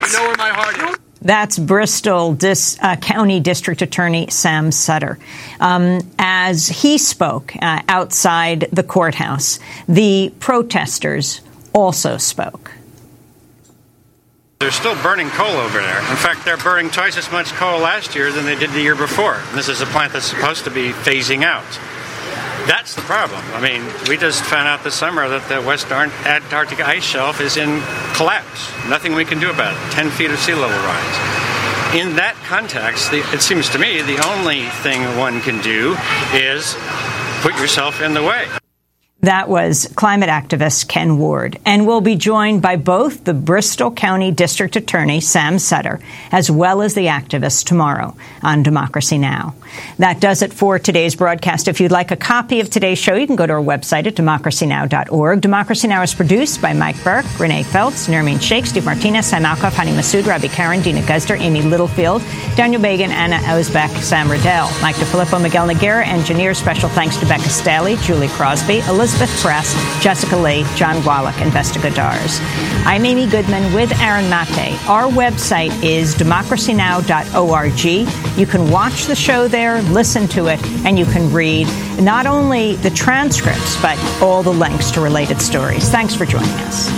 You know where my heart is. That's Bristol County District Attorney Sam Sutter. As he spoke outside the courthouse, the protesters also spoke. They're still burning coal over there. In fact, they're burning twice as much coal last year than they did the year before. This is a plant that's supposed to be phasing out. That's the problem. I mean, we just found out this summer that the West Antarctic ice shelf is in collapse. Nothing we can do about it. 10 feet of sea level rise. In that context, it seems to me the only thing one can do is put yourself in the way. That was climate activist Ken Ward. And we'll be joined by both the Bristol County District Attorney, Sam Sutter, as well as the activists tomorrow on Democracy Now! That does it for today's broadcast. If you'd like a copy of today's show, you can go to our website at democracynow.org. Democracy Now! Is produced by Mike Burke, Renee Feltz, Nermeen Sheikh, Steve Martinez, Sam Alkoff, Hani Massoud, Robbie Karen, Dina Guzder, Amy Littlefield, Daniel Bagan, Anna Osbeck, Sam Riddell, Mike DeFilippo, Miguel Noguera, engineer. Special thanks to Becca Staley, Julie Crosby, Elizabeth Press, Jessica Lee, John Wallach, and Vesta Godars. I'm Amy Goodman with Aaron Mate. Our website is democracynow.org. You can watch the show there, listen to it, and you can read not only the transcripts, but all the links to related stories. Thanks for joining us.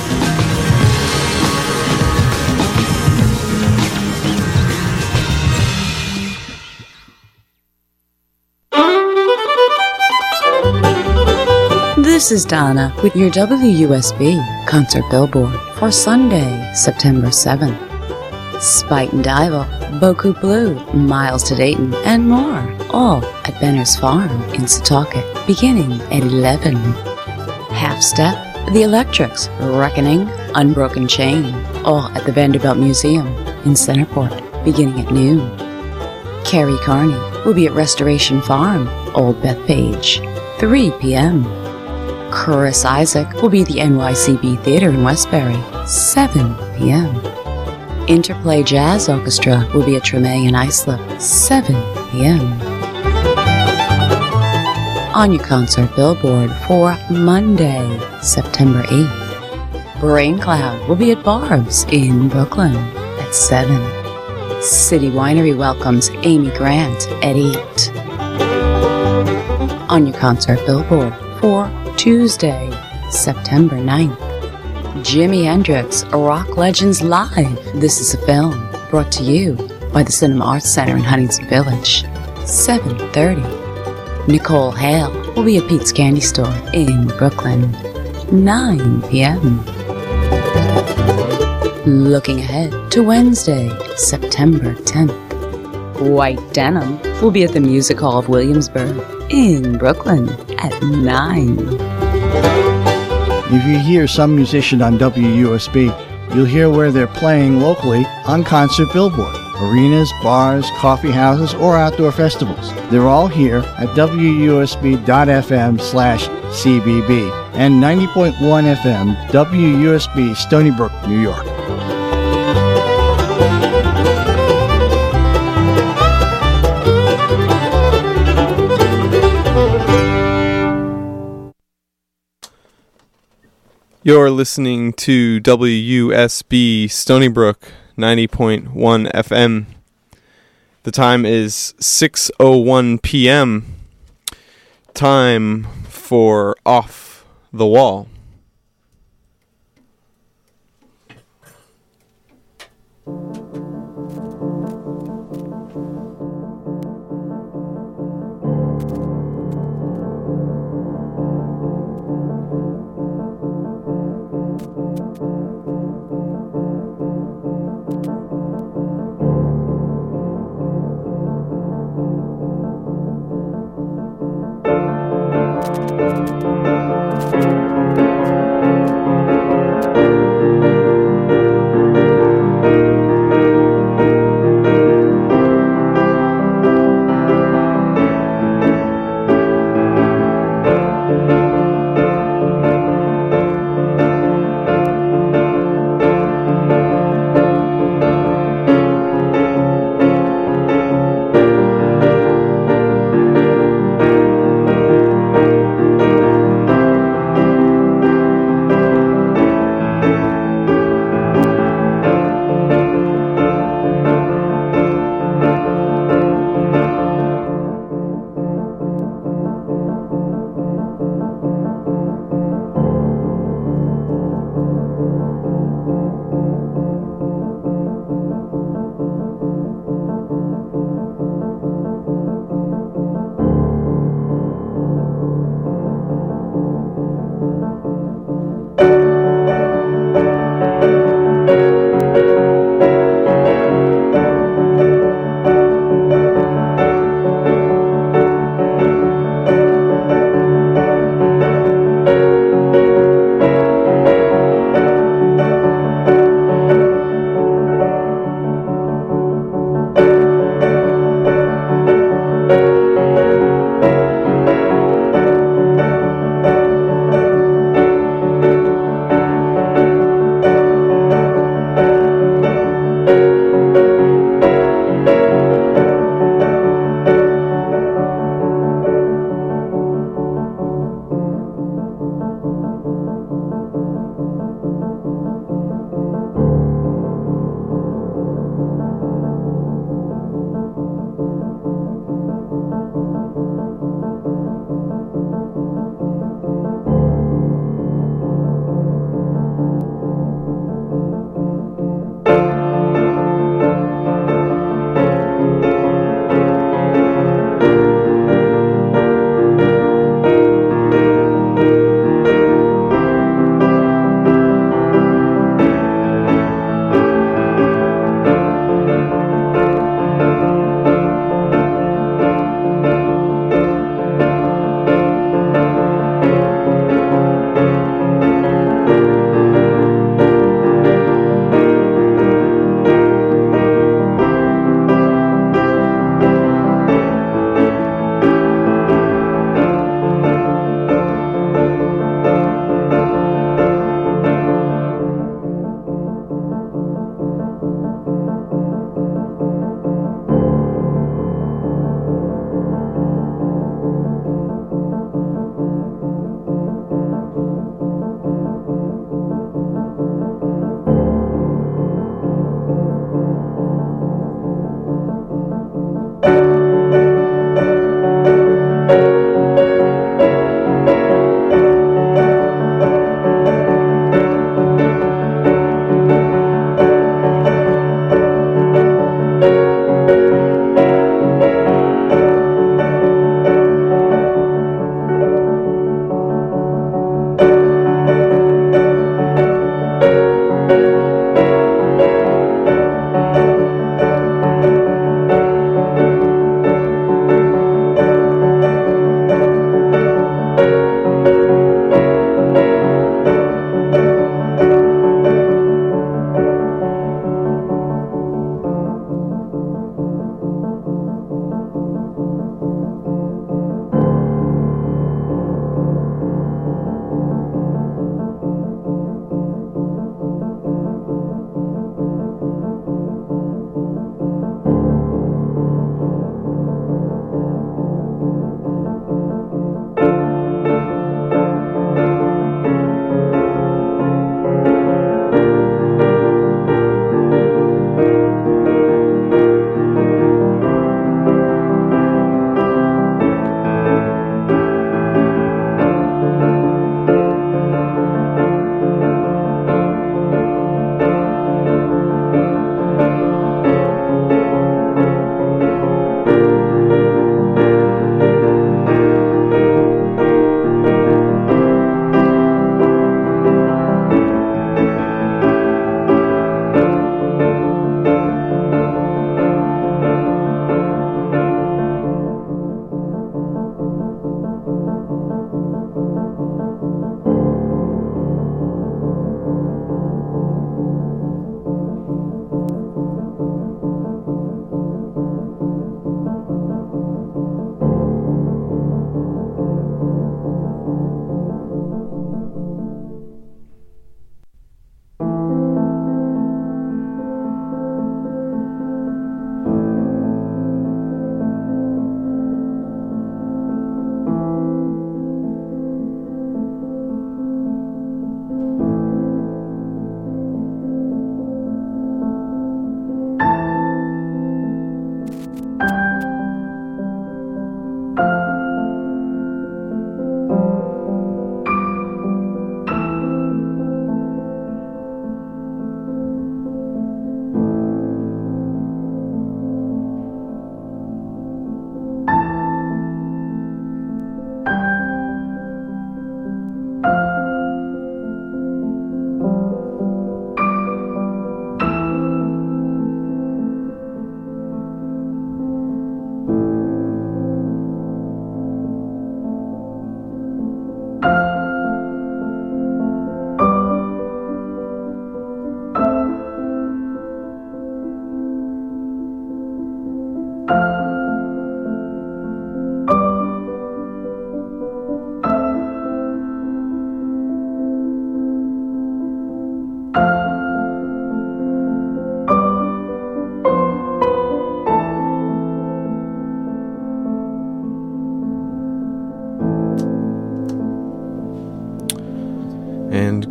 This is Donna with your WUSB concert billboard for Sunday, September 7th. Spite and Dival, Boku Blue, Miles to Dayton, and more, all at Benner's Farm in Setauket, beginning at 11. Half Step, The Electrics, Reckoning, Unbroken Chain, all at the Vanderbilt Museum in Centerport, beginning at noon. Carrie Carney will be at Restoration Farm, Old Bethpage, 3 p.m. Chris Isaac will be at the NYCB Theater in Westbury, 7 p.m. Interplay Jazz Orchestra will be at Treme in Islip, 7 p.m. On your concert billboard for Monday, September 8th. Brain Cloud will be at Barb's in Brooklyn at 7. City Winery welcomes Amy Grant at 8. On your concert billboard for Tuesday, September 9th. Jimi Hendrix, Rock Legends Live. This is a film brought to you by the Cinema Arts Center in Huntington Village, 7:30. Nicole Hale will be at Pete's Candy Store in Brooklyn, 9 p.m. Looking ahead to Wednesday, September 10th. White Denim will be at the Music Hall of Williamsburg in Brooklyn at 9. If you hear some musician on WUSB, you'll hear where they're playing locally on Concert Billboard, arenas, bars, coffee houses, or outdoor festivals. They're all here at WUSB.FM/CBB and 90.1 FM WUSB Stony Brook, New York. You're listening to WUSB Stony Brook 90.1 FM. The time is 6:01 p.m. Time for Off the Wall.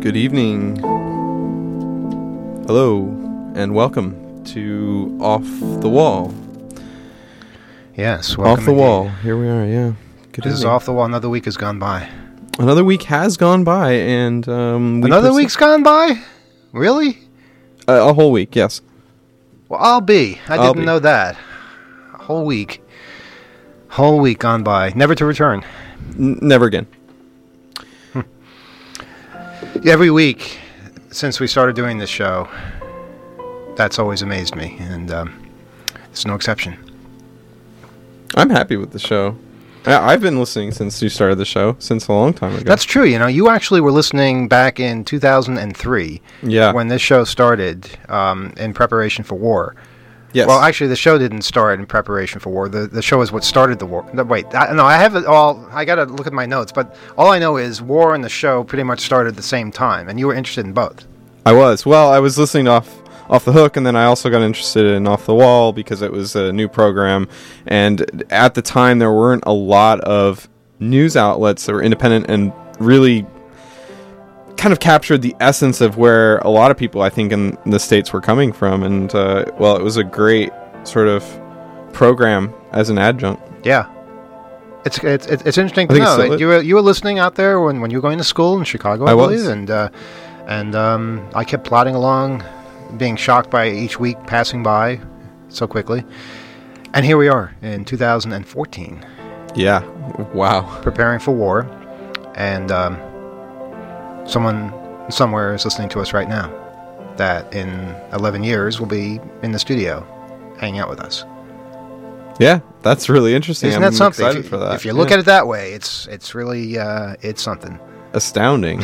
Good evening. Hello, and welcome to Off the Wall. Yes, welcome. Off the Wall. Here we are, yeah. Good This is evening. Off the Wall. Another week has gone by. Another week has gone by, and Another week's gone by? Really? a whole week, yes. Well, I'll be. I didn't know that. A whole week. Whole week gone by. Never to return. Never again. Every week since we started doing this show, that's always amazed me, and it's no exception. I'm happy with the show. I've been listening since you started the show, since a long time ago. That's true. You know, you actually were listening back in 2003 when this show started in preparation for war. Yes. Well, actually, the show didn't start in preparation for war. The show is what started the war. No, wait, I have it all. I got to look at my notes, but all I know is war and the show pretty much started at the same time, and you were interested in both. I was. Well, I was listening to Off the Hook, and then I also got interested in Off the Wall because it was a new program, and at the time there weren't a lot of news outlets that were independent and really kind of captured the essence of where a lot of people, I think, in the States were coming from, and well, it was a great sort of program as an adjunct. Yeah. It's interesting to know. You were listening out there when you were going to school in Chicago, I believe, was. and I kept plodding along, being shocked by each week passing by so quickly. And here we are in 2014. Yeah. Wow. Preparing for war. And someone somewhere is listening to us right now that in 11 years will be in the studio hanging out with us. Yeah, that's really interesting. Isn't that something? Excited for that. If you look at it that way, it's really it's something. Astounding.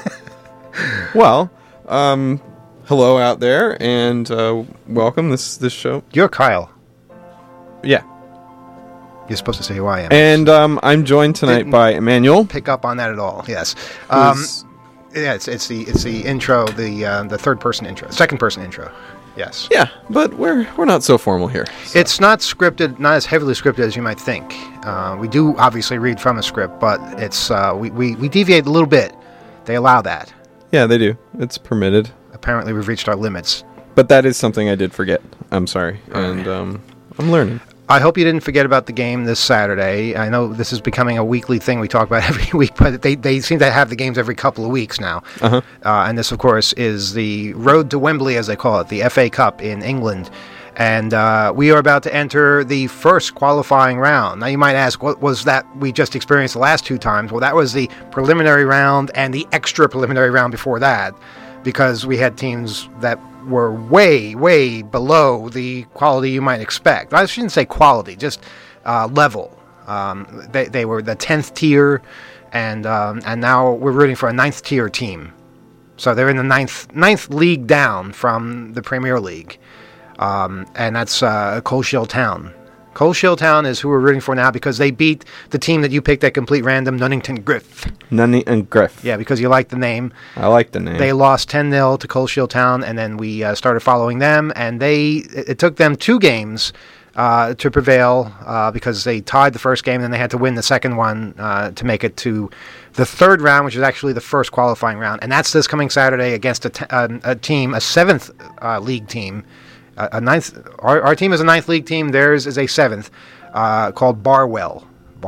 Well, hello out there, and welcome this show. You're Kyle. Yeah. You're supposed to say who I am. And I'm joined tonight by Emmanuel. Pick up on that at all? Yes. Yeah, it's the intro, the third person intro, second person intro. Yes. Yeah, but we're not so formal here. So. It's not scripted, not as heavily scripted as you might think. We do obviously read from a script, but it's we deviate a little bit. They allow that. Yeah, they do. It's permitted. Apparently, we've reached our limits. But that is something I did forget. I'm sorry, and I'm learning. I hope you didn't forget about the game this Saturday. I know this is becoming a weekly thing we talk about every week, but they seem to have the games every couple of weeks now. Uh-huh. And this, of course, is the Road to Wembley, as they call it, the FA Cup in England. And we are about to enter the first qualifying round. Now, you might ask, what was that we just experienced the last two times? Well, that was the preliminary round and the extra preliminary round before that, because we had teams that were way, way below the quality you might expect. I shouldn't say quality, just level. They were the 10th tier, and now we're rooting for a 9th tier team. So they're in the ninth league down from the Premier League, and that's Coleshill Town. Coleshill Town is who we're rooting for now because they beat the team that you picked at complete random, Nunnington Griff. Nunnington Griff. Yeah, because you like the name. I like the name. They lost 10-0 to Coleshill Town, and then we started following them, and it took them 2 games to prevail because they tied the first game, and then they had to win the second one to make it to the third round, which is actually the first qualifying round, and that's this coming Saturday against a team, a 7th league team. A 9th. Our team is a 9th league team. Theirs is a 7th, called Barwell.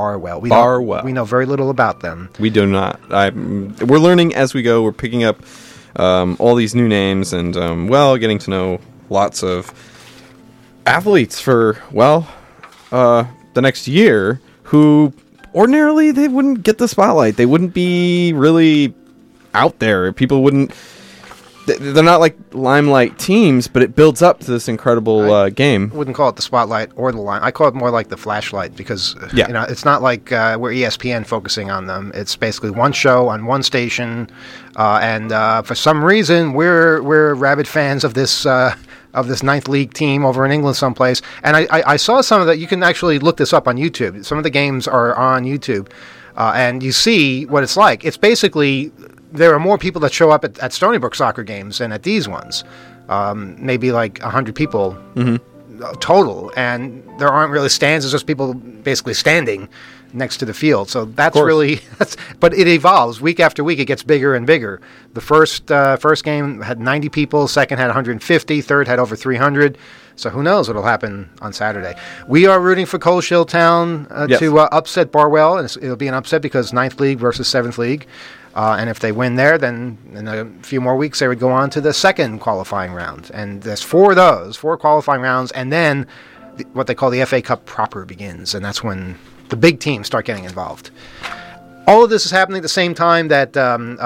We know very little about them. We do not. We're learning as we go. We're picking up all these new names and getting to know lots of athletes for the next year who ordinarily they wouldn't get the spotlight. They wouldn't be really out there. People wouldn't. They're not like limelight teams, but it builds up to this incredible game. I wouldn't call it the spotlight or the line. I call it more like the flashlight because it's not like we're ESPN focusing on them. It's basically one show on one station, and for some reason we're rabid fans of this 9th league team over in England someplace. And I saw some of that. You can actually look this up on YouTube. Some of the games are on YouTube, and you see what it's like. It's basically. There are more people that show up at Stony Brook soccer games than at these ones. Maybe like 100 people total. And there aren't really stands. It's just people basically standing next to the field. So that's really, but it evolves week after week. It gets bigger and bigger. The first game had 90 people, second had 150, third had over 300. So who knows what'll happen on Saturday? We are rooting for Coleshill Town to upset Barwell, and it'll be an upset because 9th League versus 7th League. And if they win there, then in a few more weeks they would go on to the second qualifying round. And there's 4 of those, 4 qualifying rounds, and then what they call the FA Cup proper begins, and that's when the big teams start getting involved. All of this is happening at the same time that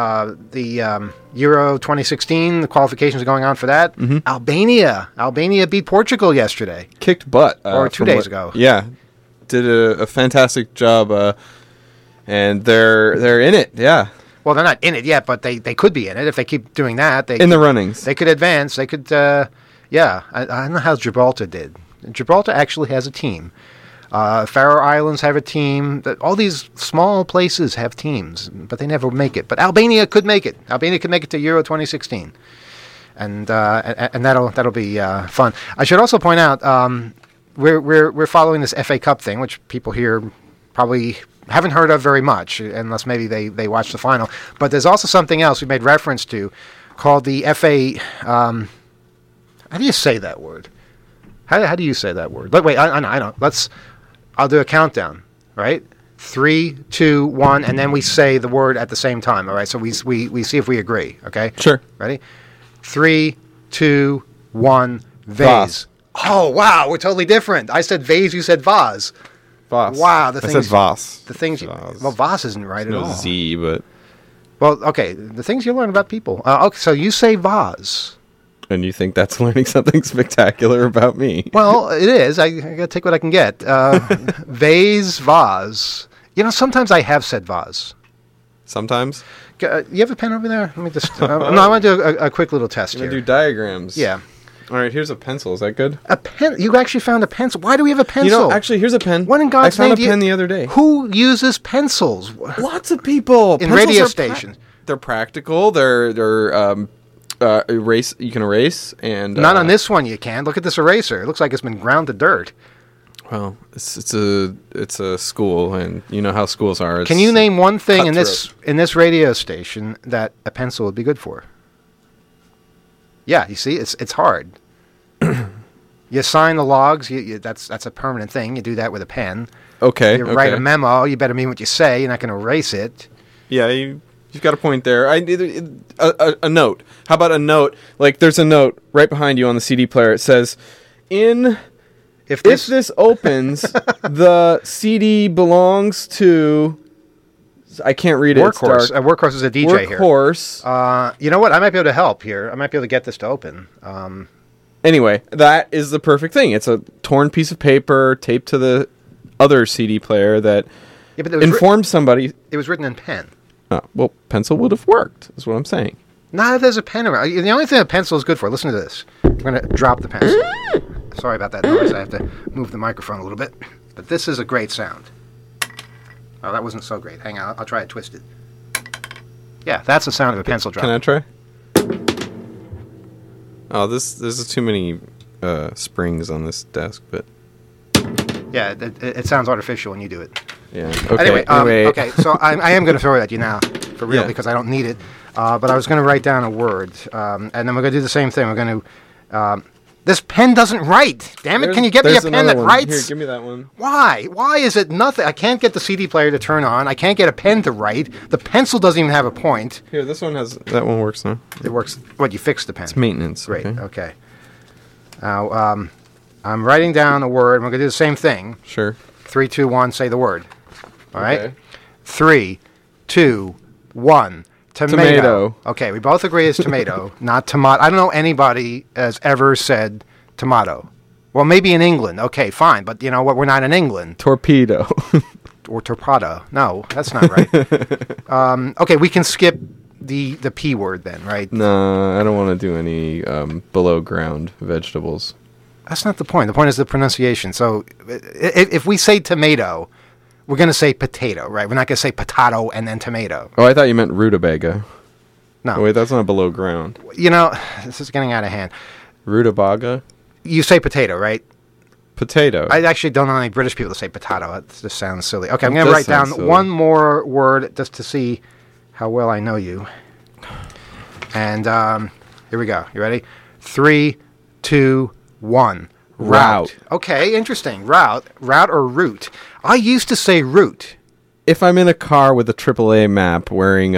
the Euro 2016, the qualifications are going on for that. Mm-hmm. Albania beat Portugal yesterday. Kicked butt. Or 2 days ago. Yeah. Did a fantastic job, and they're in it, yeah. Well, they're not in it yet, but they could be in it if they keep doing that. In the runnings. They could advance. They could, I don't know how Gibraltar did. Gibraltar actually has a team. Faroe Islands have a team. All these small places have teams, but they never make it. But Albania could make it. Albania could make it to Euro 2016, and that'll be fun. I should also point out we're following this FA Cup thing, which people here probably haven't heard of very much, unless maybe they watched the final. But there's also something else we made reference to called the FA. How do you say that word? How do you say that word? But wait, I don't. I'll do a countdown, right? 3, 2, 1, and then we say the word at the same time. All right. So we see if we agree. Okay. Sure. Ready? 3, 2, 1. Vase. Oh wow, we're totally different. I said vase. You said vase. Vase. Wow. I said vase. The things. Well, vase isn't right at all. Z, but. Well, okay. The things you learn about people. Okay. So you say vase. And you think that's learning something spectacular about me? Well, it is. I got to take what I can get. Vase, vase. You know, sometimes I have said vase. Sometimes? You have a pen over there? Let me just... no, I want to do a quick little test here. I'm going to do diagrams. Yeah. All right, here's a pencil. Is that good? A pen? You actually found a pencil. Why do we have a pencil? You know, actually, here's a pen. What in God's name? I found a pen the other day. Who uses pencils? Lots of people. In radio stations. They're practical. They're erase. You can erase, and not on this one. You can. Look at this eraser. It looks like it's been ground to dirt. Well, it's a school, and you know how schools are. Can you name one thing in this radio station that a pencil would be good for? Yeah, you see, it's hard. You sign the logs. That's a permanent thing. You do that with a pen. Okay. You write a memo. You better mean what you say. You're not going to erase it. Yeah, you've got a point there. A note. How about a note? Like, there's a note right behind you on the CD player. It says, If this opens, the CD belongs to... I can't read it. Workhorse. Workhorse is a DJ here. Workhorse. You know what? I might be able to help here. I might be able to get this to open. Anyway, that is the perfect thing. It's a torn piece of paper taped to the other CD player that informs somebody. It was written in pen. Well, pencil would have worked, is what I'm saying. Not if there's a pen around. The only thing a pencil is good for, listen to this. I'm going to drop the pencil. Sorry about that noise. I have to move the microphone a little bit. But this is a great sound. Oh, that wasn't so great. Hang on. I'll try it twisted. Yeah, that's the sound of a pencil drop. Can I try? Oh, this is too many springs on this desk, but... Yeah, it sounds artificial when you do it. Yeah. Okay. Anyway, okay. So I am going to throw it at you now, for real, because I don't need it. But I was going to write down a word, and then we're going to do the same thing. We're going to. This pen doesn't write. Damn it! Can you get me a pen that writes? Here, give me that one. Why? Why is it nothing? I can't get the CD player to turn on. I can't get a pen to write. The pencil doesn't even have a point. Here, this one has. That one works now. It works. What? You fixed the pen? It's maintenance. Great. Okay. Now, I'm writing down a word. We're going to do the same thing. Sure. 3, 2, 1. Say the word. All right. Okay. 3, 2, 1. Tomato. Okay, we both agree it's tomato, not tomato. I don't know anybody has ever said tomato. Well, maybe in England. Okay, fine. But you know what? We're not in England. Torpedo. Or torpedo. No, that's not right. Okay, we can skip the P word then, right? No, I don't want to do any below ground vegetables. That's not the point. The point is the pronunciation. So if we say tomato... We're going to say potato, right? We're not going to say potato and then tomato. Oh, I thought you meant rutabaga. No. Oh, wait, that's not below ground. You know, this is getting out of hand. Rutabaga? You say potato, right? Potato. I actually don't know any British people that say potato. It just sounds silly. Okay, I'm It going to does write down sound silly. one more word just to see how well I know you. And here we go. You ready? 3, 2, 1. Route. Okay, interesting. Route or route. I used to say route. If I'm in a car with a AAA map wearing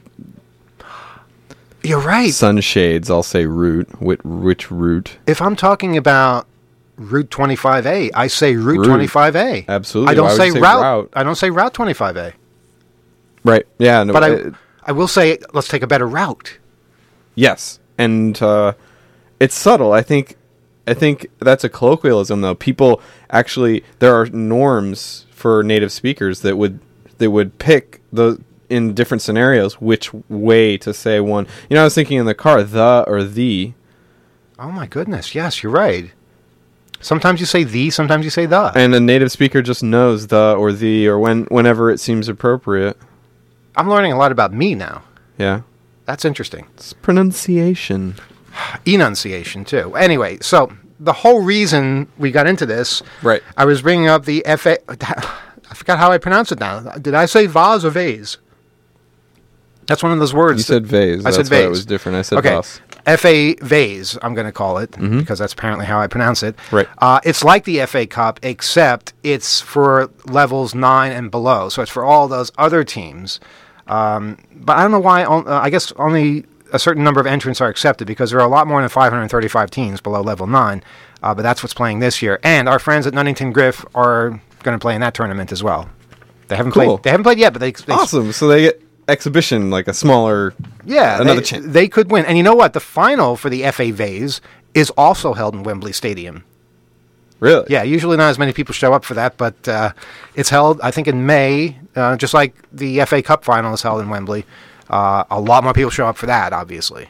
You're right. sunshades, I'll say route. Which route? If I'm talking about Route 25A, I say Route 25A. Absolutely. I don't Why would say you say route. route? I don't say Route 25A. Right. Yeah. No, But I will say let's take a better route. yes, and it's subtle. I think that's a colloquialism, though. People actually, there are norms for native speakers that would pick in different scenarios which way to say one. You know, I was thinking in the car, the or the. Oh my goodness! Yes, you're right. Sometimes you say the, sometimes you say the. And a native speaker just knows the or the or whenever it seems appropriate. I'm learning a lot about me now. Yeah. That's interesting. It's pronunciation. Enunciation too. Anyway, so the whole reason we got into this, Right. I was bringing up the FA. I forgot how I pronounce it now. Did I say vase or vase? That's one of those words. You said vase. I said That's why vase. it was different. I said Okay. vase. FA vase, I'm going to call it, because that's apparently how I pronounce it. Right. It's like the FA Cup, except it's for levels 9 and below. So it's for all those other teams. But I don't know why. I guess only a certain number of entrants are accepted, because there are a lot more than 535 teams below level 9. But that's what's playing this year. And our friends at Nunnington Griff are going to play in that tournament as well. They haven't Cool. played. They haven't played yet, but they Awesome. So they get exhibition, like a smaller. yeah, another they, chance. they could win. And you know what? The final for the FA Vase is also held in Wembley Stadium. Really? Yeah, usually not as many people show up for that, but it's held, I think, in May, just like the FA Cup final is held in Wembley. A lot more people show up for that, obviously.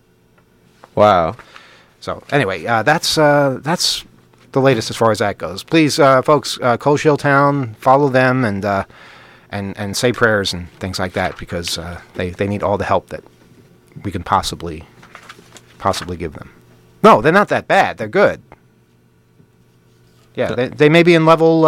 Wow. So anyway, that's the latest as far as that goes. Please, folks, Coleshill Town, follow them and say prayers and things like that, because they need all the help that we can possibly give them. No, they're not that bad. They're good. Yeah, they may be in level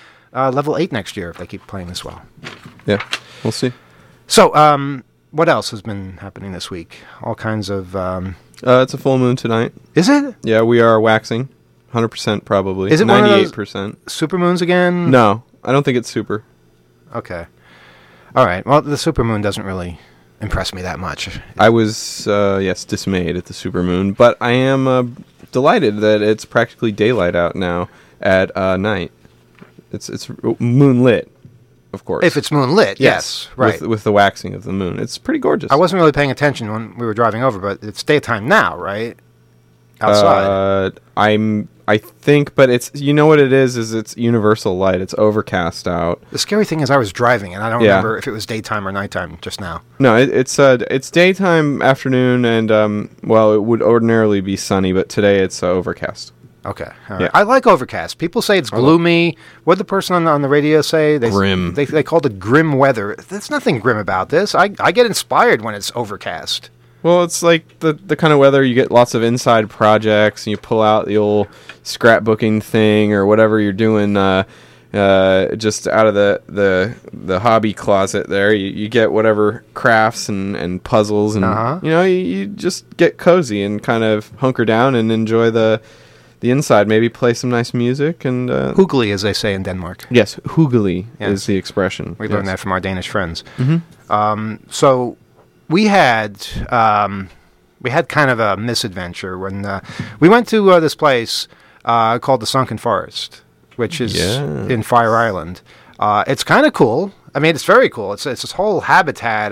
8 next year if they keep playing this well. Yeah. We'll see. So, what else has been happening this week? All kinds of. It's a full moon tonight. Is it Yeah, we are waxing. 100% probably. Is it one of those- 98%. supermoons again? No, I don't think it's super. Okay. All right. Well, the supermoon doesn't really impress me that much. I was, dismayed at the supermoon, but I am delighted that it's practically daylight out now at night. It's moonlit, of course. If it's moonlit, yes, right. With the waxing of the moon. It's pretty gorgeous. I wasn't really paying attention when we were driving over, but it's daytime now, right? Outside. I think, but it's, you know what it is it's universal light. It's overcast out. The scary thing is I was driving, and I don't Yeah. remember if it was daytime or nighttime just now. No, it's daytime, afternoon, and it would ordinarily be sunny, but today it's overcast. Okay. All right. Yeah. I like overcast. People say it's gloomy. What did the person on the radio say? Grim. They called it grim weather. There's nothing grim about this. I get inspired when it's overcast. Well, it's like the kind of weather you get lots of inside projects, and you pull out the old scrapbooking thing or whatever you're doing just out of the hobby closet there. You get whatever crafts and puzzles, and you just get cozy and kind of hunker down and enjoy the inside. Maybe play some nice music and Hoogly, as they say in Denmark. yes, hoogly Yes. is the expression. We learned that from our Danish friends. Mm-hmm. So we had kind of a misadventure when we went to this place called the Sunken Forest, which is Yes. in Fire Island. It's kind of cool. I mean, it's very cool. It's this whole habitat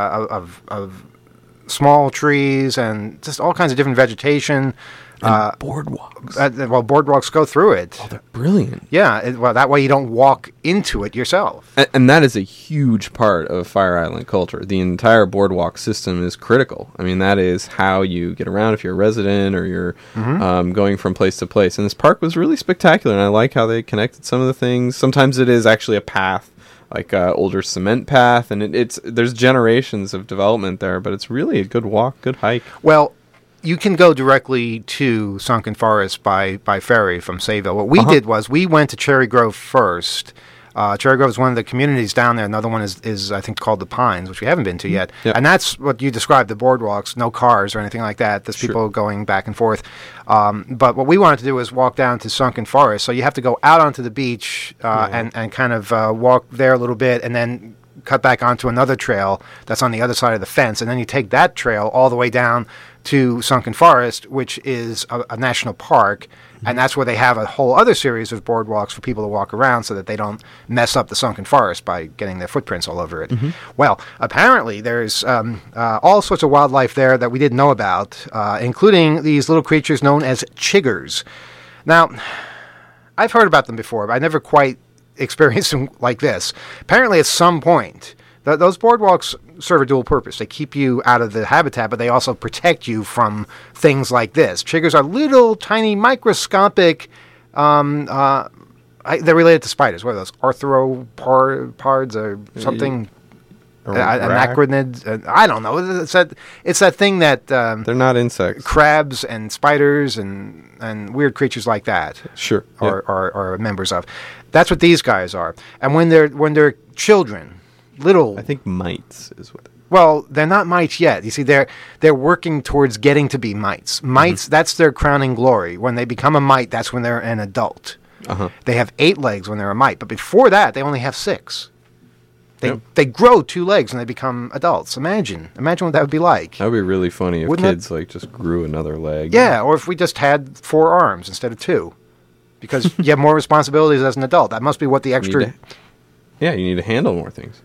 of small trees and just all kinds of different vegetation. Boardwalks. Boardwalks go through it. They're brilliant. Yeah, that way you don't walk into it yourself. And that is a huge part of Fire Island culture. The entire boardwalk system is critical. I mean, that is how you get around if you're a resident or you're going from place to place. And this park was really spectacular, and I like how they connected some of the things. Sometimes it is actually a path, like older cement path, and there's generations of development there, but it's really a good walk, good hike. Well, you can go directly to Sunken Forest by ferry from Sayville. What we did was we went to Cherry Grove first. Cherry Grove is one of the communities down there. Another one is I think called the Pines, which we haven't been to yet. Yep. And that's what you described, the boardwalks, no cars or anything like that. There's people going back and forth. But what we wanted to do was walk down to Sunken Forest. So you have to go out onto the beach and kind of walk there a little bit and then cut back onto another trail that's on the other side of the fence. And then you take that trail all the way down to Sunken Forest, which is a national park. And that's where they have a whole other series of boardwalks for people to walk around so that they don't mess up the Sunken Forest by getting their footprints all over it. Well, apparently there's all sorts of wildlife there that we didn't know about, including these little creatures known as chiggers. Now, I've heard about them before, but I never quite experienced them like this. Apparently at some point, those boardwalks serve a dual purpose. They keep you out of the habitat, but they also protect you from things like this. Chiggers are little, tiny, microscopic. They're related to spiders. What are those? Arthropods or something? Anachronids? I don't know. It's that thing that... they're not insects. Crabs and spiders and weird creatures like that. Sure. Are members of. That's what these guys are. And when they're children... Little, I think mites is what. Well, they're not mites yet. You see, they're working towards getting to be mites. Mites, that's their crowning glory. When they become a mite, that's when they're an adult. They have 8 legs when they're a mite, but before that, they only have 6. They grow 2 legs when they become adults. Imagine what that would be like. That would be really funny if Wouldn't kids just grew another leg. Yeah, or if we just had 4 arms instead of 2, because you have more responsibilities as an adult. That must be what the extra. You need to handle more things.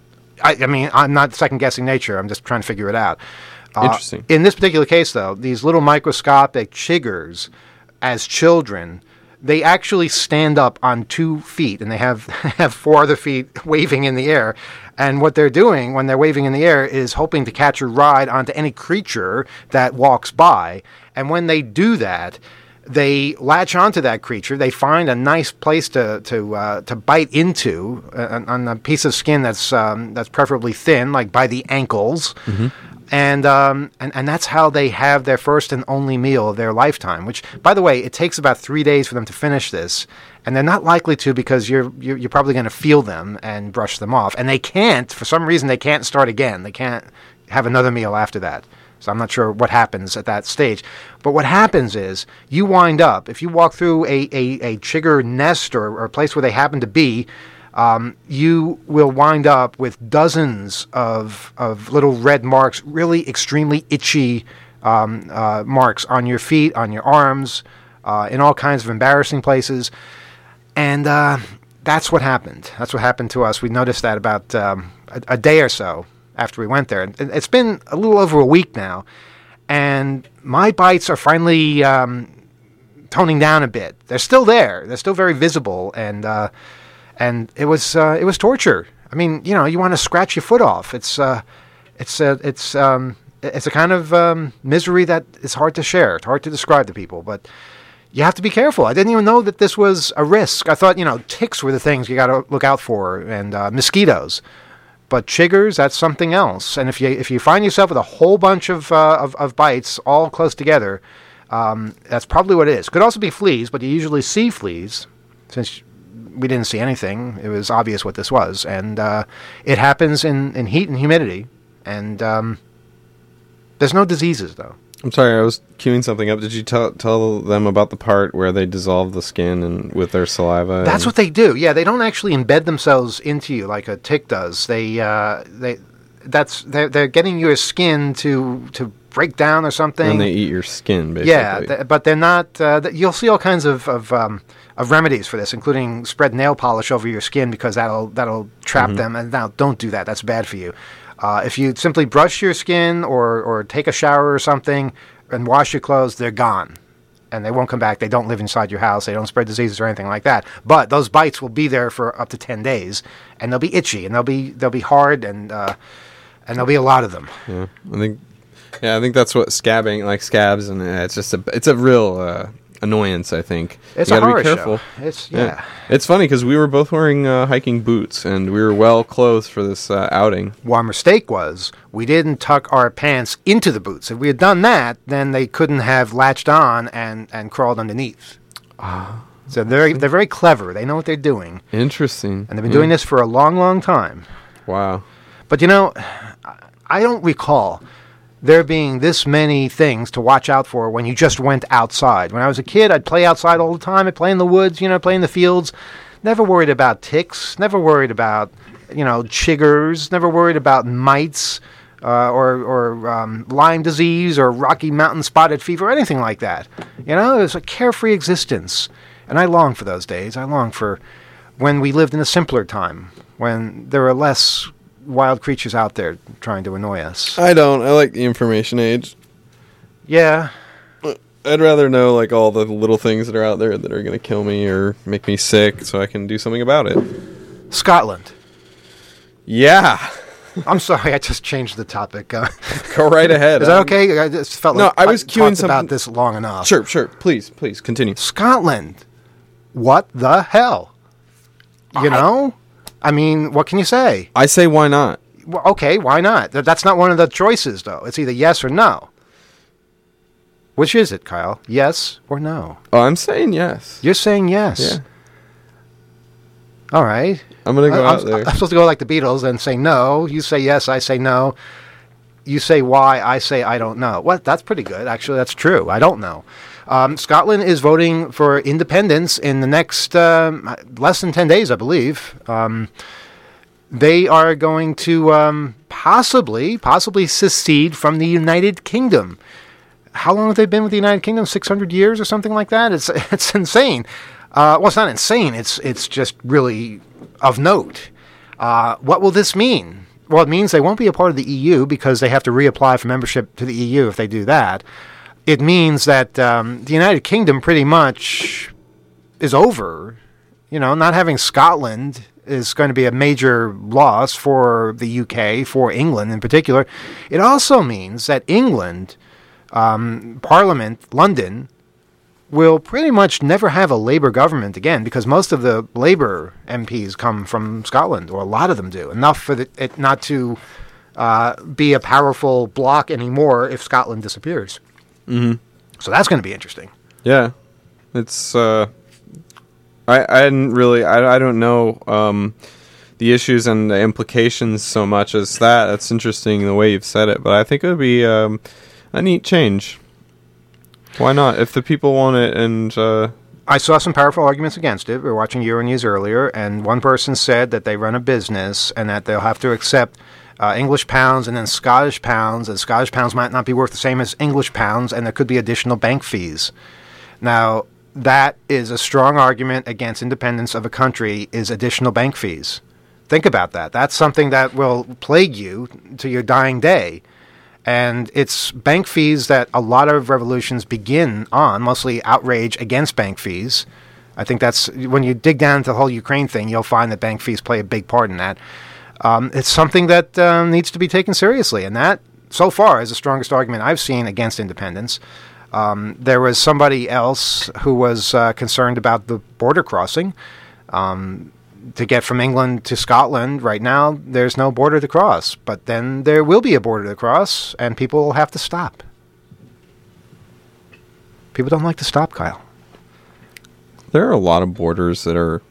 I mean, I'm not second-guessing nature. I'm just trying to figure it out. Interesting. In this particular case, though, these little microscopic chiggers, as children, they actually stand up on 2 feet, and they have 4 other feet waving in the air. And what they're doing when they're waving in the air is hoping to catch a ride onto any creature that walks by. And when they do that, they latch onto that creature. They find a nice place to bite into on a piece of skin that's preferably thin, like by the ankles, and that's how they have their first and only meal of their lifetime. Which, by the way, it takes about 3 days for them to finish this, and they're not likely to because you're probably going to feel them and brush them off, and they can't, for some reason, they can't start again. They can't have another meal after that. So I'm not sure what happens at that stage. But what happens is you wind up, if you walk through a chigger nest or a place where they happen to be, you will wind up with dozens of little red marks, really extremely itchy marks on your feet, on your arms, in all kinds of embarrassing places. And that's what happened. That's what happened to us. We noticed that about a day or so after we went there. And it's been a little over a week now, and my bites are finally toning down a bit. They're still there. They're still very visible, and it was torture. I mean, you want to scratch your foot off. It's a kind of misery that is hard to share. It's hard to describe to people, but you have to be careful. I didn't even know that this was a risk. I thought, ticks were the things you got to look out for, and mosquitoes. But chiggers, that's something else. And if you find yourself with a whole bunch of bites all close together, that's probably what it is. Could also be fleas, but you usually see fleas. Since we didn't see anything, it was obvious what this was. And it happens in heat and humidity. And there's no diseases, though. I'm sorry, I was queuing something up. Did you tell them about the part where they dissolve the skin and with their saliva? That's what they do. Yeah, they don't actually embed themselves into you like a tick does. They're getting your skin to break down or something. And they eat your skin, basically. Yeah, but they're not. You'll see all kinds of remedies for this, including spread nail polish over your skin because that'll trap them. And now, don't do that. That's bad for you. If you simply brush your skin or take a shower or something and wash your clothes, they're gone. And they won't come back. They don't live inside your house. They don't spread diseases or anything like that. But those bites will be there for up to 10 days. And they'll be itchy. And they'll be hard. And there'll be a lot of them. Yeah, I think that's what scabbing, like scabs. And it's a real annoyance, I think. It's you a gotta horror be careful. show. It's yeah. It's funny because we were both wearing hiking boots, and we were well clothed for this outing. Well, our mistake was we didn't tuck our pants into the boots. If we had done that, then they couldn't have latched on and crawled underneath. So they're very clever. They know what they're doing. Interesting. And they've been doing this for a long, long time. Wow. But, I don't recall there being this many things to watch out for when you just went outside. When I was a kid, I'd play outside all the time. I'd play in the woods, play in the fields. Never worried about ticks. Never worried about, chiggers. Never worried about mites or Lyme disease or Rocky Mountain spotted fever or anything like that. It was a carefree existence. And I long for those days. I long for when we lived in a simpler time, when there were less wild creatures out there trying to annoy us. I don't. I like the information age. Yeah. I'd rather know like all the little things that are out there that are going to kill me or make me sick so I can do something about it. Scotland. Yeah. I'm sorry, I just changed the topic. Go right ahead. Is that okay? I just felt like I was queuing talked about this long enough. Sure. Please continue. Scotland. What the hell? I mean, what can you say? I say why not? Well, okay, why not? That's not one of the choices, though. It's either yes or no. Which is it, Kyle? Yes or no? Oh, I'm saying yes. You're saying yes. Yeah. All right. I'm going to go out there. I'm supposed to go like the Beatles and say no. You say yes, I say no. You say why, I say I don't know. What? That's pretty good. Actually, that's true. I don't know. Scotland is voting for independence in the next less than 10 days, I believe. They are going to possibly secede from the United Kingdom. How long have they been with the United Kingdom? 600 years or something like that? It's insane. Well, it's not insane. It's just really of note. What will this mean? Well, it means they won't be a part of the EU because they have to reapply for membership to the EU if they do that. It means that the United Kingdom pretty much is over. Not having Scotland is going to be a major loss for the UK, for England in particular. It also means that England, Parliament, London, will pretty much never have a Labour government again because most of the Labour MPs come from Scotland, or a lot of them do. Enough for it not to be a powerful bloc anymore if Scotland disappears. Mm-hmm. So that's going to be interesting. Yeah. It's, I didn't really, I don't know the issues and the implications so much as that. That's interesting the way you've said it, but I think it would be a neat change. Why not? If the people want it and... I saw some powerful arguments against it. We were watching Euronews earlier, and one person said that they run a business and that they'll have to accept English pounds and then Scottish pounds, and Scottish pounds might not be worth the same as English pounds, and there could be additional bank fees. Now, that is a strong argument against independence of a country, is additional bank fees. Think about that. That's something that will plague you to your dying day. And it's bank fees that a lot of revolutions begin on, mostly outrage against bank fees. I think that's, when you dig down into the whole Ukraine thing, you'll find that bank fees play a big part in that. It's something that needs to be taken seriously, and that, so far, is the strongest argument I've seen against independence. There was somebody else who was concerned about the border crossing. To get from England to Scotland, right now, there's no border to cross. But then there will be a border to cross, and people will have to stop. People don't like to stop, Kyle. There are a lot of borders that are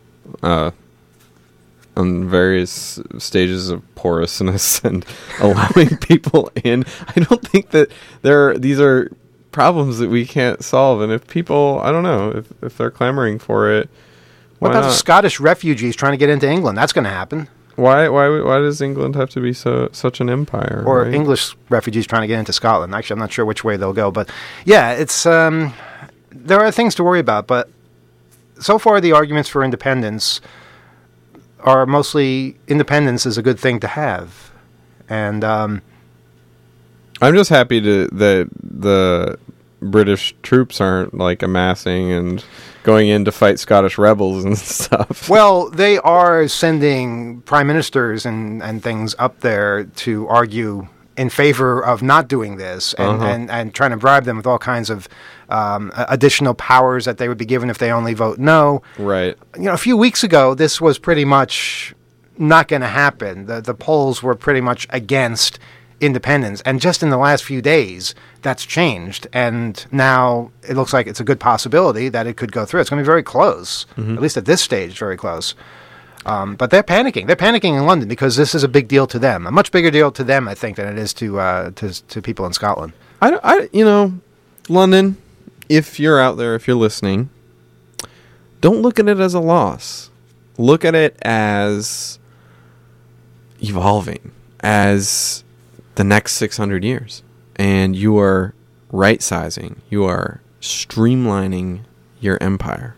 on various stages of porousness and allowing people in. I don't think that these are problems that we can't solve. And if people, I don't know, if they're clamoring for it, what about the Scottish refugees trying to get into England? That's going to happen. Why does England have to be such an empire? Or right? English refugees trying to get into Scotland. Actually, I'm not sure which way they'll go. But yeah, it's there are things to worry about. But so far, the arguments for independence are mostly independence is a good thing to have. And I'm just happy that the British troops aren't like amassing and going in to fight Scottish rebels and stuff. Well, they are sending prime ministers and things up there to argue in favor of not doing this and trying to bribe them with all kinds of additional powers that they would be given if they only vote no. Right. A few weeks ago, this was pretty much not going to happen. The polls were pretty much against independence. And just in the last few days, that's changed. And now it looks like it's a good possibility that it could go through. It's going to be very close, at least at this stage, very close. But they're panicking. They're panicking in London because this is a big deal to them. A much bigger deal to them, I think, than it is to people in Scotland. London, if you're out there, if you're listening, don't look at it as a loss. Look at it as evolving, as the next 600 years. And you are right-sizing. You are streamlining your empire.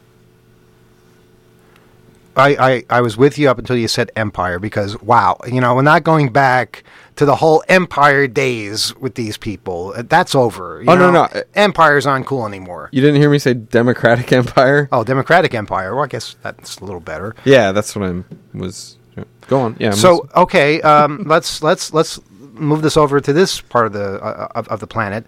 I was with you up until you said empire because, wow, we're not going back to the whole empire days with these people. That's over. No. Empires aren't cool anymore. You didn't hear me say democratic empire? Oh, democratic empire. Well, I guess that's a little better. Yeah, that's what Go on. Yeah. Okay, let's move this over to this part of the planet.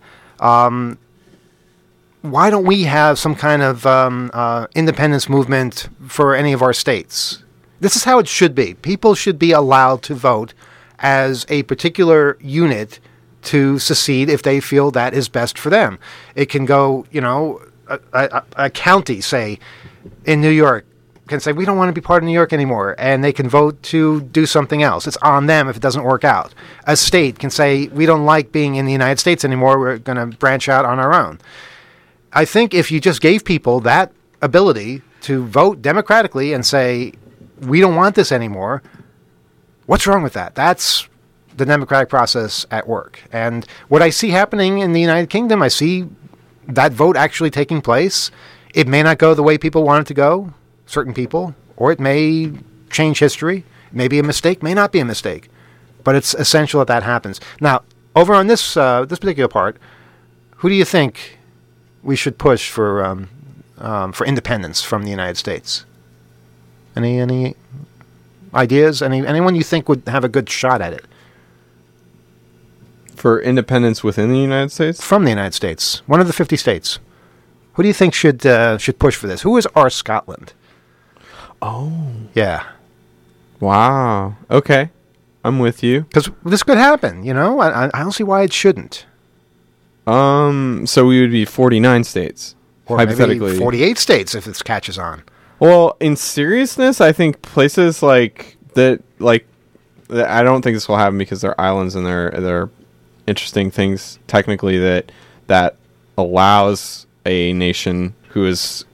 Why don't we have some kind of independence movement for any of our states? This is how it should be. People should be allowed to vote as a particular unit to secede if they feel that is best for them. It can go, a county, say, in New York, can say, we don't want to be part of New York anymore, and they can vote to do something else. It's on them if it doesn't work out. A state can say, we don't like being in the United States anymore, we're going to branch out on our own. I think if you just gave people that ability to vote democratically and say, we don't want this anymore, what's wrong with that? That's the democratic process at work. And what I see happening in the United Kingdom, I see that vote actually taking place. It may not go the way people want it to go, certain people, or it may change history. It may be a mistake, may not be a mistake. But it's essential that happens. Now, over on this particular part, who do you think we should push for independence from the United States? Any ideas? Anyone you think would have a good shot at it? For independence within the United States? From the United States. One of the 50 states. Who do you think should push for this? Who is our Scotland? Oh. Yeah. Wow. Okay. I'm with you. Because this could happen, I don't see why it shouldn't. So we would be 49 states, or hypothetically. Maybe 48 states if this catches on. Well, in seriousness, I think places like that, I don't think this will happen because they're islands and they're interesting things technically that allows a nation who is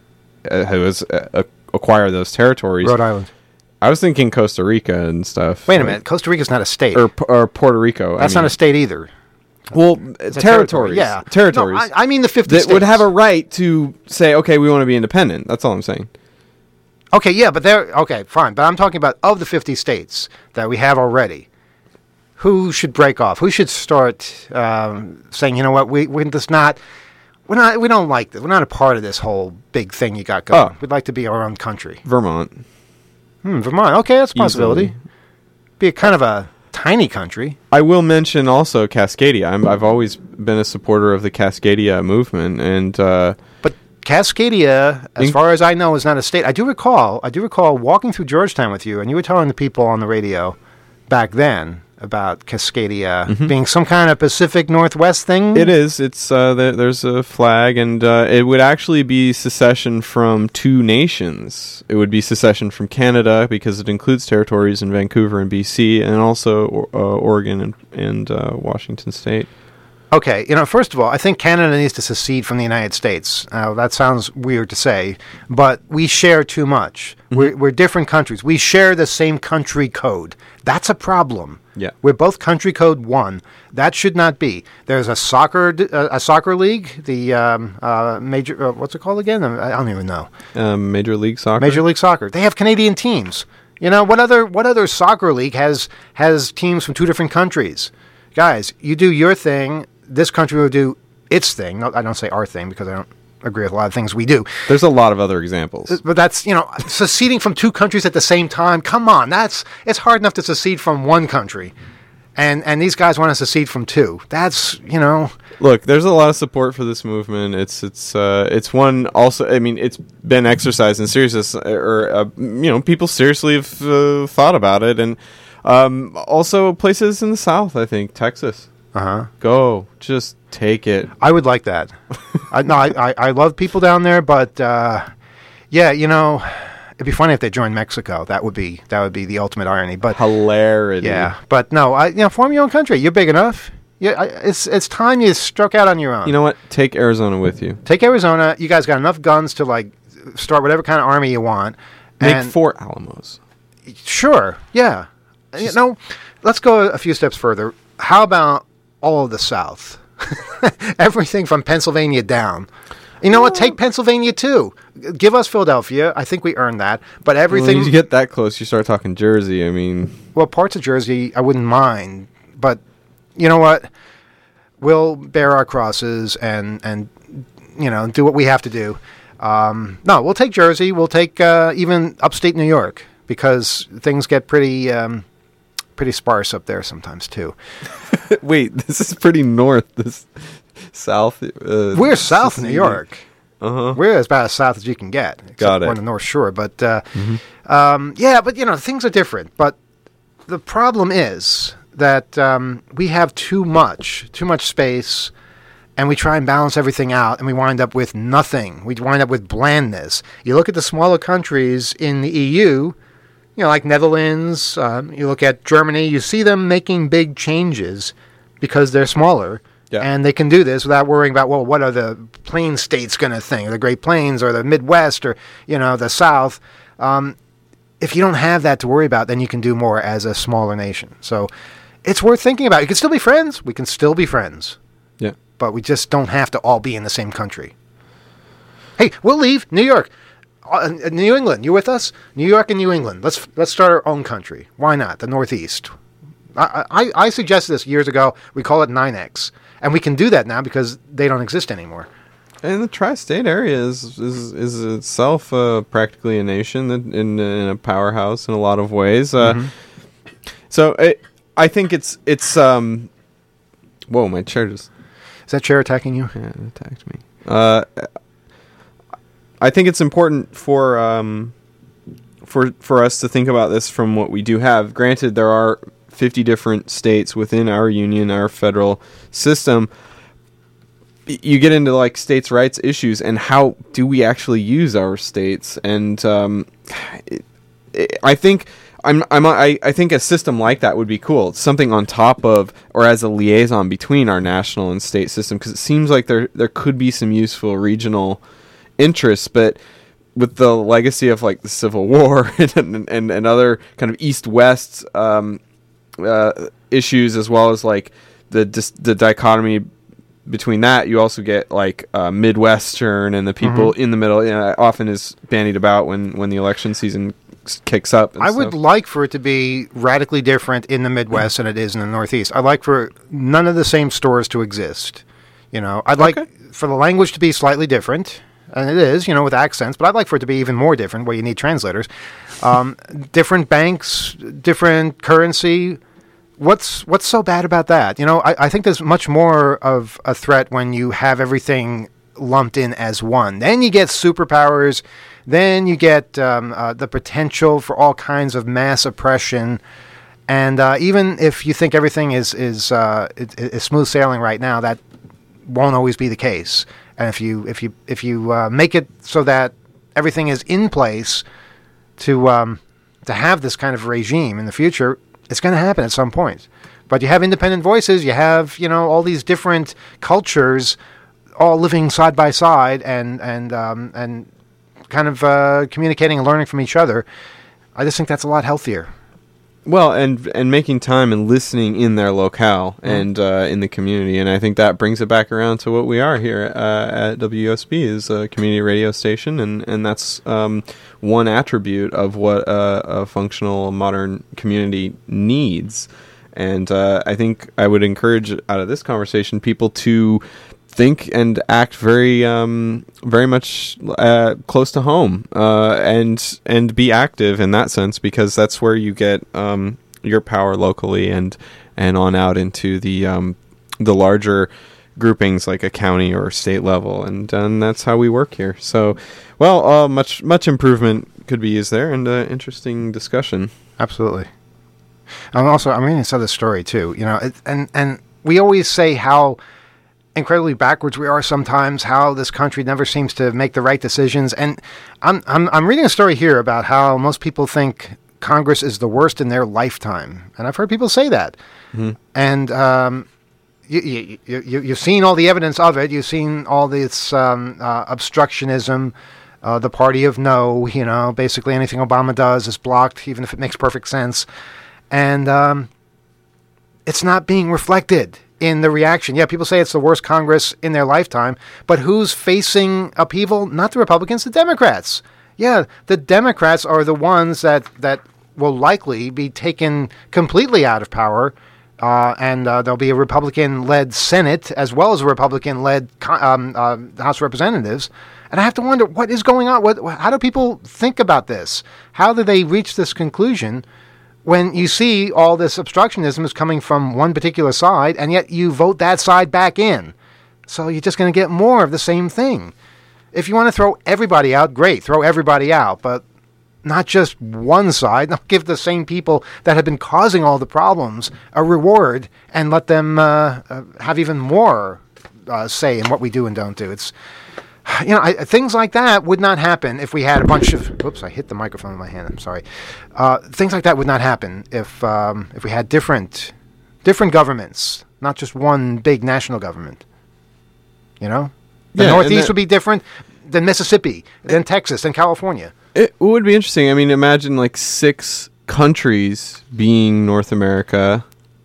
acquire those territories. Rhode Island. I was thinking Costa Rica and stuff. Wait a minute, Costa Rica's not a state. Or Puerto Rico. That's not a state either. Well, territories. Yeah. Territories. No, I mean the 50 that states. would have a right to say, okay, we want to be independent. That's all I'm saying. Okay, yeah, but okay, fine. But I'm talking about of the 50 states that we have already. Who should break off? Who should start saying, you know what, we don't like this. We're not a part of this whole big thing you got going. We'd like to be our own country. Vermont. Vermont. Okay, that's a possibility. Easily. Be a kind of a tiny country. I will mention also Cascadia. I've always been a supporter of the Cascadia movement, and but Cascadia, as far as I know, is not a state. I do recall walking through Georgetown with you, and you were telling the people on the radio back then about Cascadia being some kind of Pacific Northwest thing. It is. It's there's a flag, and it would actually be secession from two nations. It would be secession from Canada because it includes territories in Vancouver and BC, and also Oregon and Washington State. Okay, first of all, I think Canada needs to secede from the United States. That sounds weird to say, but we share too much. We're different countries. We share the same country code. That's a problem. Yeah, we're both country code 1. That should not be. There's a soccer league, the major. What's it called again? I don't even know. Major League Soccer. Major League Soccer. They have Canadian teams. What other soccer league has teams from two different countries? Guys, you do your thing. This country will do its thing. No, I don't say our thing because I don't agree with a lot of things we do. There's a lot of other examples. But that's, seceding from two countries at the same time. Come on, it's hard enough to secede from one country. And these guys want to secede from 2. That's, Look, there's a lot of support for this movement. It's one also. I mean, it's been exercised in seriousness, people seriously have thought about it, and also places in the South. I think Texas. Go, just take it. I would like that. I love people down there, but yeah, it'd be funny if they joined Mexico. That would be the ultimate irony. But hilarity. Yeah, but no, form your own country. You're big enough. Yeah, it's time you struck out on your own. You know what? Take Arizona with you. Take Arizona. You guys got enough guns to start whatever kind of army you want. Make Fort Alamos. Sure. Yeah. Let's go a few steps further. How about all of the South? Everything from Pennsylvania down. You know what? Take Pennsylvania too. Give us Philadelphia. I think we earned that. But everything. When you get that close, you start talking Jersey. I mean, well, parts of Jersey I wouldn't mind, but you know what? We'll bear our crosses and do what we have to do. No, we'll take Jersey. We'll take even upstate New York because things get pretty sparse up there sometimes too. Wait, this is pretty north. This south. We're south New York. We're about as south as you can get. Got it. We're on the North Shore, but yeah, but things are different. But the problem is that we have too much space, and we try and balance everything out, and we wind up with nothing. We wind up with blandness. You look at the smaller countries in the EU, like Netherlands, you look at Germany, you see them making big changes because they're smaller, and they can do this without worrying about, well, what are the plain states going to think, or the Great Plains, or the Midwest, or, the South. If you don't have that to worry about, then you can do more as a smaller nation. So it's worth thinking about. You can still be friends. We can still be friends. Yeah. But we just don't have to all be in the same country. Hey, we'll leave New York. New England, you with us? New York and New England. Let's start our own country. Why not? The Northeast. I suggested this years ago. We call it 9X. And we can do that now because they don't exist anymore. And the tri-state area is itself practically a nation in a powerhouse in a lot of ways. So I think it's whoa, my chair just... Is that chair attacking you? Yeah, it attacked me. I think it's important for us to think about this from what we do have. Granted, there are 50 different states within our union, our federal system. You get into states' rights issues and how do we actually use our states? And I think I think a system like that would be cool. It's something on top of or as a liaison between our national and state system, because it seems like there could be some useful regional interests, but with the legacy of the Civil War and other kind of East-West issues, as well as the dichotomy between that, you also get Midwestern and the people in the middle. Often is bandied about when the election season kicks up. I would like for it to be radically different in the Midwest than it is in the Northeast. I'd like for none of the same stores to exist. I'd like for the language to be slightly different. And it is, with accents, but I'd like for it to be even more different, where you need translators. Different banks, different currency. What's so bad about that? I think there's much more of a threat when you have everything lumped in as one. Then you get superpowers. Then you get the potential for all kinds of mass oppression. And even if you think everything is smooth sailing right now, that won't always be the case. And if you make it so that everything is in place to have this kind of regime in the future, it's going to happen at some point. But you have independent voices. You have all these different cultures all living side by side and kind of communicating and learning from each other. I just think that's a lot healthier. Well, and making time and listening in their locale and in the community, and I think that brings it back around to what we are here at WUSB is a community radio station, and that's one attribute of what a functional modern community needs. And I think I would encourage out of this conversation people to think and act very much close to home and be active in that sense, because that's where you get your power locally and and on out into the larger groupings like a county or state level, and that's how we work here. So, well, much improvement could be used there, and interesting discussion. Absolutely. I'm reading this other story too. And we always say how incredibly backwards we are sometimes, how this country never seems to make the right decisions. And I'm reading a story here about how most people think Congress is the worst in their lifetime, and I've heard people say that. Mm-hmm. And you've seen all the evidence of it. You've seen all this obstructionism, the party of no. Basically anything Obama does is blocked, even if it makes perfect sense, and it's not being reflected in the reaction. Yeah, people say it's the worst Congress in their lifetime, but who's facing upheaval? Not the Republicans, the Democrats. Yeah, the Democrats are the ones that will likely be taken completely out of power, and there'll be a Republican-led Senate as well as a Republican-led House of Representatives. And I have to wonder, what is going on? How do people think about this? How do they reach this conclusion when you see all this obstructionism is coming from one particular side, and yet you vote that side back in? So you're just going to get more of the same thing. If you want to throw everybody out, great, throw everybody out, but not just one side. Not give the same people that have been causing all the problems a reward and let them have even more say in what we do and don't do. It's things like that would not happen if we had a bunch of. Whoops! I hit the microphone in my hand. I'm sorry. Things like that would not happen if we had different governments, not just one big national government. The Northeast would be different than Mississippi, than Texas, than California. It would be interesting. I mean, imagine like 6 countries being North America,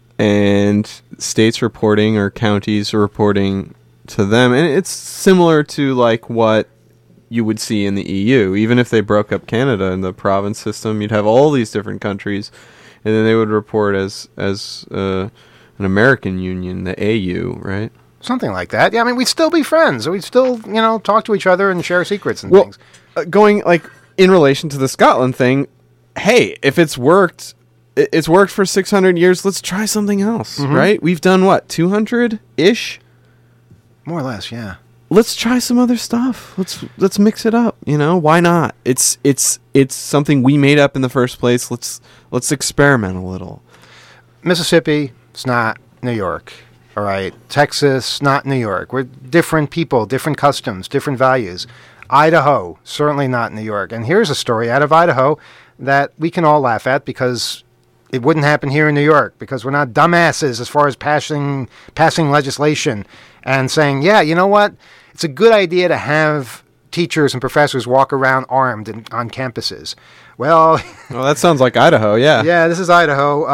and states reporting or counties reporting to them, and it's similar to like what you would see in the EU. Even if they broke up Canada in the province system, you'd have all these different countries, and then they would report as an American Union, the AU, right? Something like that. Yeah, I mean, we'd still be friends. We'd still, talk to each other and share secrets and things. Going like in relation to the Scotland thing, hey, if it's worked for 600 years. Let's try something else, right? We've done what, 200-ish? More or less, yeah. Let's try some other stuff. Let's mix it up. Why not? It's something we made up in the first place. Let's experiment a little. Mississippi, it's not New York. All right. Texas, not New York. We're different people, different customs, different values. Idaho, certainly not New York. And here's a story out of Idaho that we can all laugh at because it wouldn't happen here in New York, because we're not dumbasses as far as passing legislation and saying, yeah, you know what? It's a good idea to have teachers and professors walk around armed on campuses. Well, that sounds like Idaho, yeah. Yeah, this is Idaho.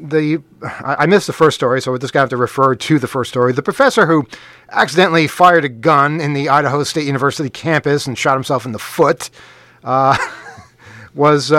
I missed the first story, so we're just going to have to refer to the first story. The professor who accidentally fired a gun in the Idaho State University campus and shot himself in the foot was...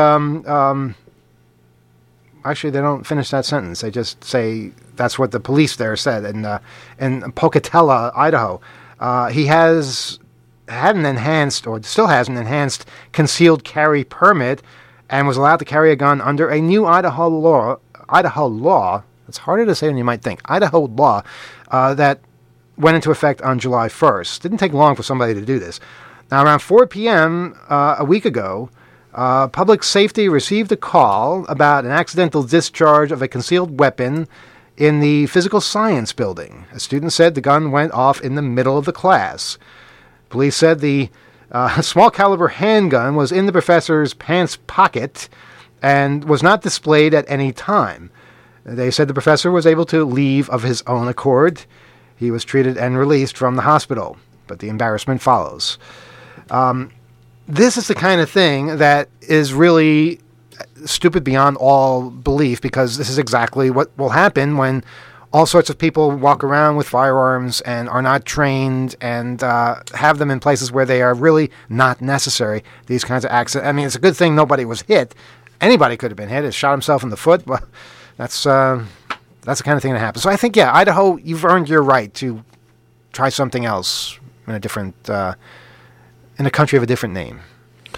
actually, they don't finish that sentence. They just say that's what the police there said in Pocatello, Idaho. He had an enhanced, or still has an enhanced, concealed carry permit and was allowed to carry a gun under a new Idaho law. It's harder to say than you might think. Idaho law that went into effect on July 1st. Didn't take long for somebody to do this. Now, around 4 p.m. A week ago, Public Safety received a call about an accidental discharge of a concealed weapon in the Physical Science building. A student said the gun went off in the middle of the class. Police said the small-caliber handgun was in the professor's pants pocket and was not displayed at any time. They said the professor was able to leave of his own accord. He was treated and released from the hospital, but the embarrassment follows. This is the kind of thing that is really stupid beyond all belief, because this is exactly what will happen when all sorts of people walk around with firearms and are not trained and have them in places where they are really not necessary. These kinds of accidents. I mean, it's a good thing nobody was hit. Anybody could have been hit. It shot himself in the foot. Well, that's the kind of thing that happens. So I think, yeah, Idaho, you've earned your right to try something else in a different, in a country of a different name.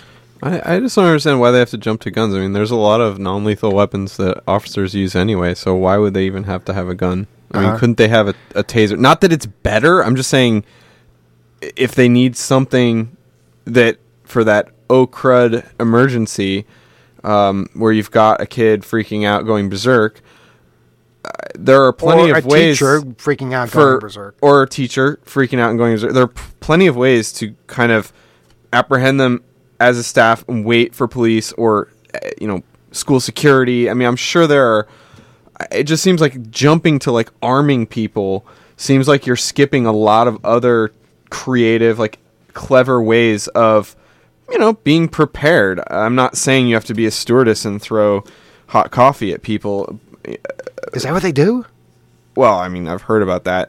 I just don't understand why they have to jump to guns. I mean, there's a lot of non-lethal weapons that officers use anyway, so why would they even have to have a gun? I mean, couldn't they have a taser? Not that it's better. I'm just saying if they need something that for that crud emergency where you've got a kid freaking out going berserk, there are plenty of ways. Or a teacher freaking out going berserk. Or a teacher freaking out and going berserk. There are plenty of ways to kind of apprehend them as a staff and wait for police or, school security. I mean, I'm sure there are. It just seems like jumping to like arming people seems like you're skipping a lot of other creative, like clever ways of, being prepared. I'm not saying you have to be a stewardess and throw hot coffee at people. Is that what they do? Well, I mean, I've heard about that.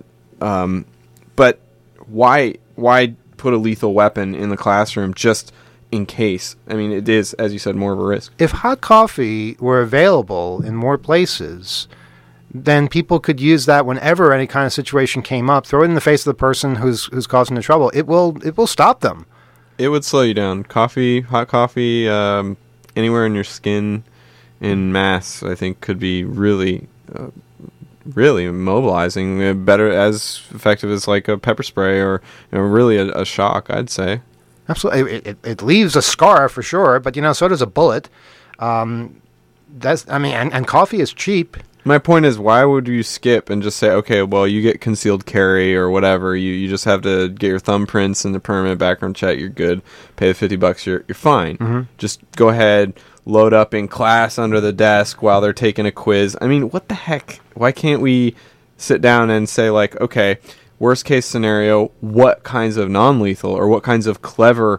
But why put a lethal weapon in the classroom just in case? I mean, it is, as you said, more of a risk. If hot coffee were available in more places, then people could use that whenever any kind of situation came up. Throw it in the face of the person who's causing the trouble. It will stop them. It would slow you down. Hot coffee, anywhere in your skin in mass, I think, could be really immobilizing. Better, as effective as like a pepper spray or really a shock, I'd say. Absolutely, it leaves a scar for sure, but so does a bullet. And coffee is cheap. My point is, why would you skip and just say, okay, well, you get concealed carry or whatever. You just have to get your thumbprints and the permanent background check. You're good. Pay the $50. You're fine. Mm-hmm. Just go ahead, load up in class under the desk while they're taking a quiz. I mean, what the heck? Why can't we sit down and say, like, okay, worst case scenario, what kinds of non-lethal or what kinds of clever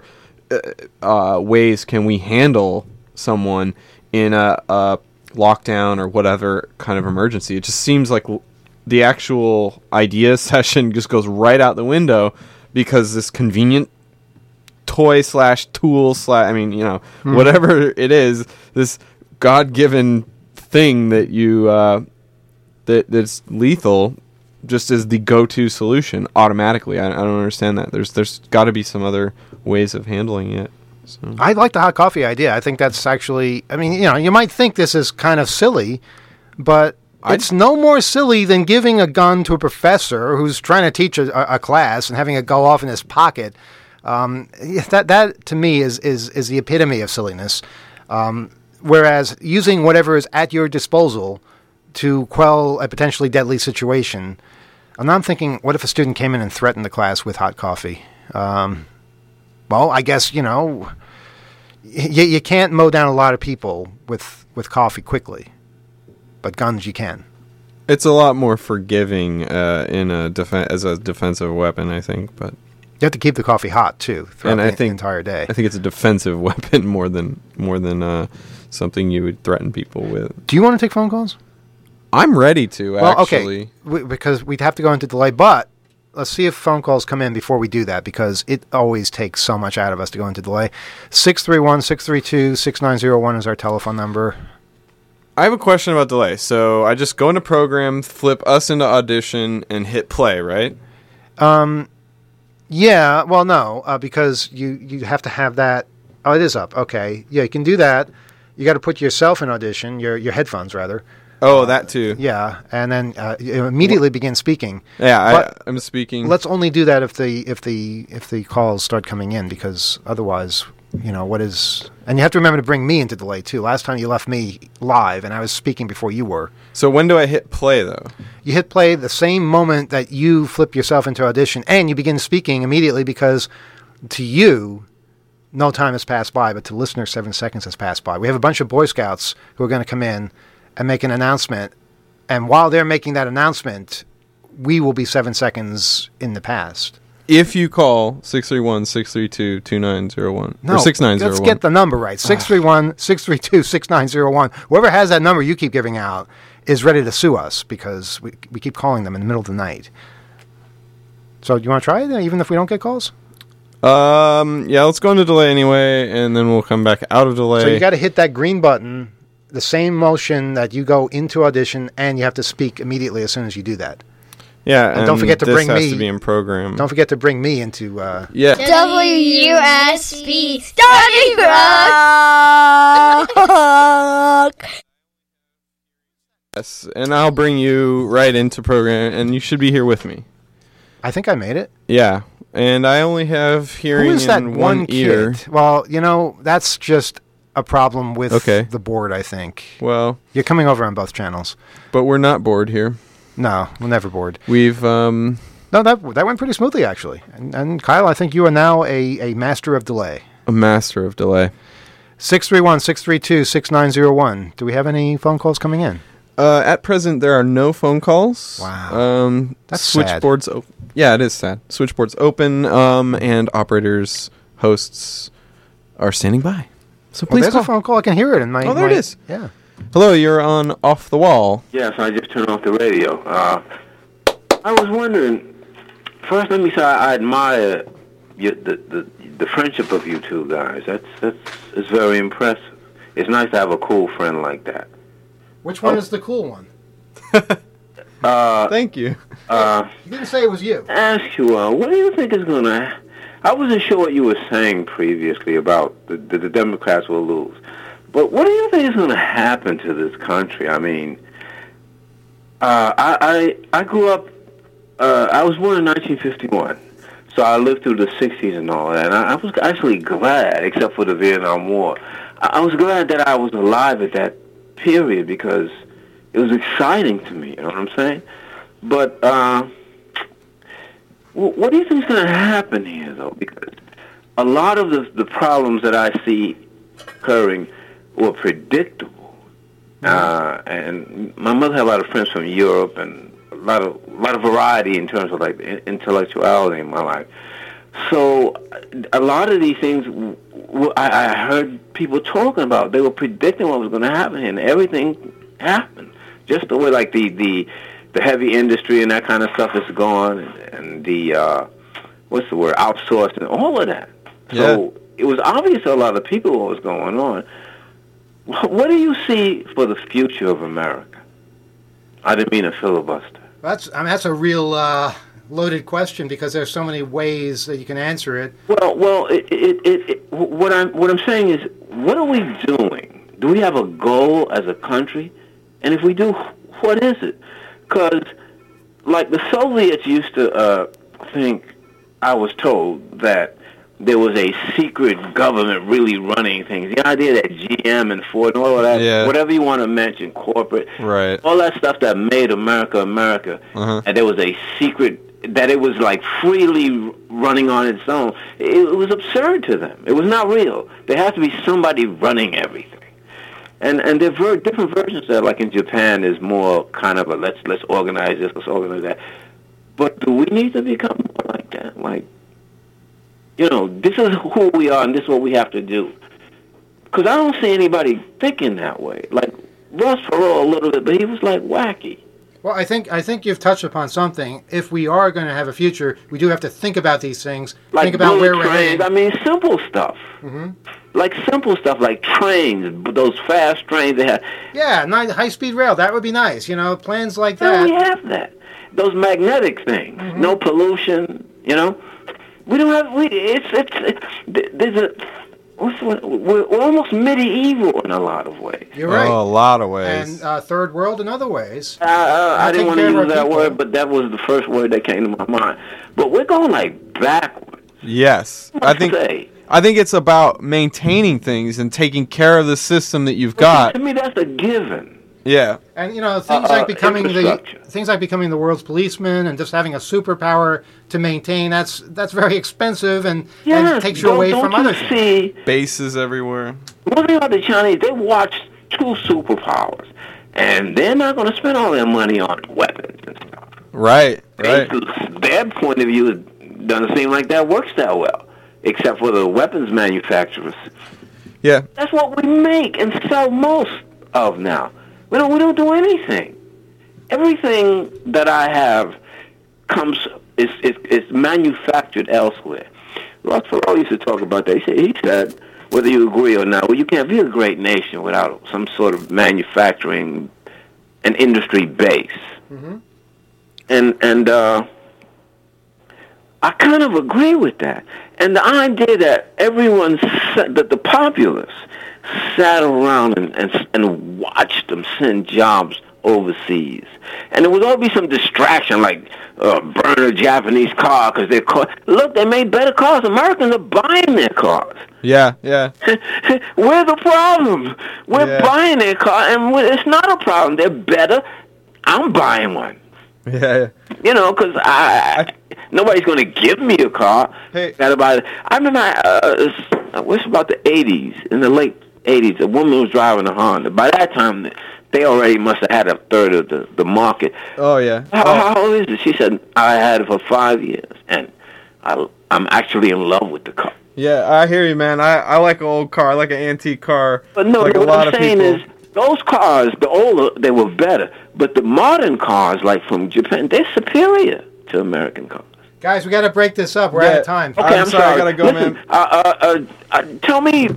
ways can we handle someone in a lockdown or whatever kind of emergency? It just seems like the actual idea session just goes right out the window because this convenient toy / tool / whatever it is, this God-given thing that you that's lethal just is the go-to solution automatically. I don't understand that. There's got to be some other ways of handling it. So. I like the hot coffee idea. I think that's actually, you might think this is kind of silly, but it's no more silly than giving a gun to a professor who's trying to teach a class and having it go off in his pocket. That to me is the epitome of silliness. Whereas using whatever is at your disposal to quell a potentially deadly situation. And I'm thinking, what if a student came in and threatened the class with hot coffee? Well, I guess, you can't mow down a lot of people with coffee quickly, but guns you can. It's a lot more forgiving as a defensive weapon, I think. But you have to keep the coffee hot too throughout the entire day. I think it's a defensive weapon more than something you would threaten people with. Do you want to take phone calls? I'm ready to. Actually, okay, because we'd have to go into delay, but. Let's see if phone calls come in before we do that, because it always takes so much out of us to go into delay. 631-632-6901 is our telephone number. I have a question about delay. So I just go into program, flip us into audition, and hit play, right? Yeah, well, no, because you have to have that. Oh, it is up. Okay. Yeah, you can do that. You got to put yourself in audition, your headphones, rather. Oh, that too. Yeah, and then you immediately begin speaking. Yeah, I'm speaking. Let's only do that if the calls start coming in, because otherwise, what is? And you have to remember to bring me into delay too. Last time you left me live, and I was speaking before you were. So when do I hit play though? You hit play the same moment that you flip yourself into audition, and you begin speaking immediately, because to you, no time has passed by, but to listeners, 7 seconds has passed by. We have a bunch of Boy Scouts who are going to come in and make an announcement, and while they're making that announcement, we will be 7 seconds in the past. If you call 631-632-2901. No, or 6901. Let's get the number right. 631-632-6901. Whoever has that number you keep giving out is ready to sue us, because we keep calling them in the middle of the night. So do you want to try it, even if we don't get calls? Yeah, let's go into delay anyway, and then we'll come back out of delay. So you got to hit that green button, the same motion that you go into audition, and you have to speak immediately as soon as you do that. Yeah, And don't forget to this bring has me- to be in program. Don't forget to bring me into. Yeah. WUSB Study Group. Yes, and I'll bring you right into program, and you should be here with me. I think I made it. Yeah, and I only have hearing Who is that in one ear. kid? Well, that's just a problem with Okay. the board, I think. Well, You're coming over on both channels. but we're not bored here. No, we're never bored. We've No, that went pretty smoothly, actually. And Kyle, I think you are now a master of delay. a master of delay. 631-632-6901. Do we have any phone calls coming in? At present, there are no phone calls. Wow. That's switchboards. Yeah, it is sad. Switchboards open, and operators, hosts are standing by. So Well, please there's call. a phone call. I can hear it in my. Oh, there it is. Yeah. Hello, you're on Off the Wall. Yes, I just turned off the radio. I was wondering. First, let me say I admire the friendship of you two guys. It's very impressive. It's nice to have a cool friend like that. Which one is the cool one? Thank you. You didn't say it was you. Ask you, what do you think is gonna? I wasn't sure what you were saying previously about the Democrats will lose, but what do you think is gonna happen to this country? I mean, I grew up. I was born in 1951, so I lived through the 60s and all that. And I was actually glad, except for the Vietnam War. I was glad that I was alive at that period because it was exciting to me. You know what I'm saying? But what do you think is going to happen here, though? Because a lot of the problems that I see occurring were predictable. And my mother had a lot of friends from Europe and a lot of variety in terms of like intellectuality in my life. So a lot of these things I heard people talking about. They were predicting what was going to happen, and everything happened. Just the way like the heavy industry and that kind of stuff is gone, and the what's the word, outsourcing, all of that. So it was obvious to a lot of people what was going on. What do you see for the future of America? I didn't mean to filibuster. That's a real loaded question because there's so many ways that you can answer it. Well, what I'm saying is, what are we doing? Do we have a goal as a country? And if we do, what is it? Because, like the Soviets used to think, I was told, that there was a secret government really running things. The idea that GM and Ford and all of that, whatever you want to mention, corporate, right, all that stuff that made America, and there was a secret, that it was like freely running on its own. It was absurd to them. It was not real. There has to be somebody running everything. And there are different versions of that. Like in Japan, is more kind of a let's organize this, let's organize that. But do we need to become more like that? Like, this is who we are and this is what we have to do. Because I don't see anybody thinking that way. Like Ross Perot a little bit, but he was like wacky. Well, I think you've touched upon something. If we are going to have a future, we do have to think about these things. Like think about where we're trains. heading. I mean, simple stuff. Mm-hmm. Like simple stuff, like trains, those fast trains they have. Yeah, high-speed rail. That would be nice. Plans like Well, that. we have that. Those magnetic things. Mm-hmm. No pollution. We don't have. We're almost medieval in a lot of ways. You're right. Oh, a lot of ways. And third world in other ways. I didn't want to use that people. word, but that was the first word that came to my mind. But we're going like backwards. Yes, I think it's about maintaining things and taking care of the system that you've got. To me, that's a given. Yeah, and things like becoming the world's policeman and just having a superpower to maintain. That's very expensive and takes you away from other things. Bases everywhere. One thing about the Chinese, they watch two superpowers, and they're not going to spend all their money on weapons and stuff. Right. Their point of view doesn't seem like that works that well, except for the weapons manufacturers. Yeah, that's what we make and sell most of now. We don't do anything. Everything that I have is manufactured elsewhere. Ross Perot used to talk about that. He said, whether you agree or not, well, you can't be a great nation without some sort of manufacturing and industry base. Mm-hmm. And I kind of agree with that. And the idea that that the populace sat around and watched them send jobs overseas. And there would always be some distraction, like burn a Japanese car because their car. Look, they made better cars. Americans are buying their cars. Yeah, yeah. We're the problem. We're buying their car, and it's not a problem. They're better. I'm buying one. Yeah. You know, because nobody's going to give me a car. Hey. I remember, it's about the 80s, in the late 80s, a woman was driving a Honda. By that time, they already must have had a third of the market. Oh, yeah. How old is it? She said, I had it for 5 years, and I'm actually in love with the car. Yeah, I hear you, man. I like an old car. I like an antique car. But no, like what I'm saying is, those cars, the older, they were better. But the modern cars, like from Japan, they're superior to American cars. Guys, we got to break this up. We're out of time. Okay, I'm sorry. I gotta go, man. Tell me.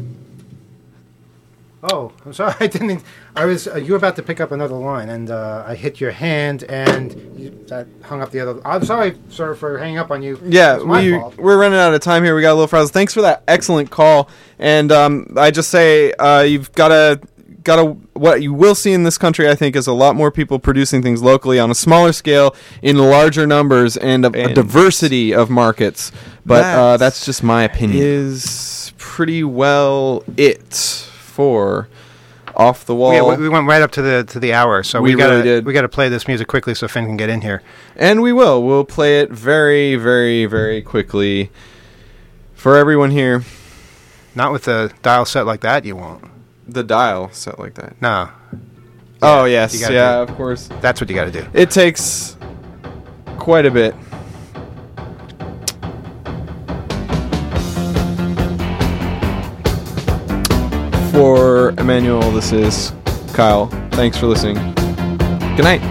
Oh, I'm sorry. I didn't. I was. You were about to pick up another line, and I hit your hand, and that hung up the other. I'm sorry, sir, for hanging up on you. Yeah, we're running out of time here. We got a little frazzled. Thanks for that excellent call. And I just say you've got to. What you will see in this country, I think, is a lot more people producing things locally on a smaller scale in larger numbers and a diversity of markets. But that's just my opinion. Is pretty well it for Off the Wall. Yeah, we went right up to the hour, so we really did. We got to play this music quickly so Finn can get in here. And we will. We'll play it very, very, very quickly for everyone here. Not with the dial set like that, you won't. The dial set like that. No. Oh, yes. Yeah, of course. That's what you got to do. It takes quite a bit. For Emmanuel, this is Kyle. Thanks for listening. Good night.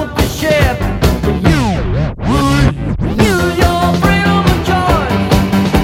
Use your freedom of choice.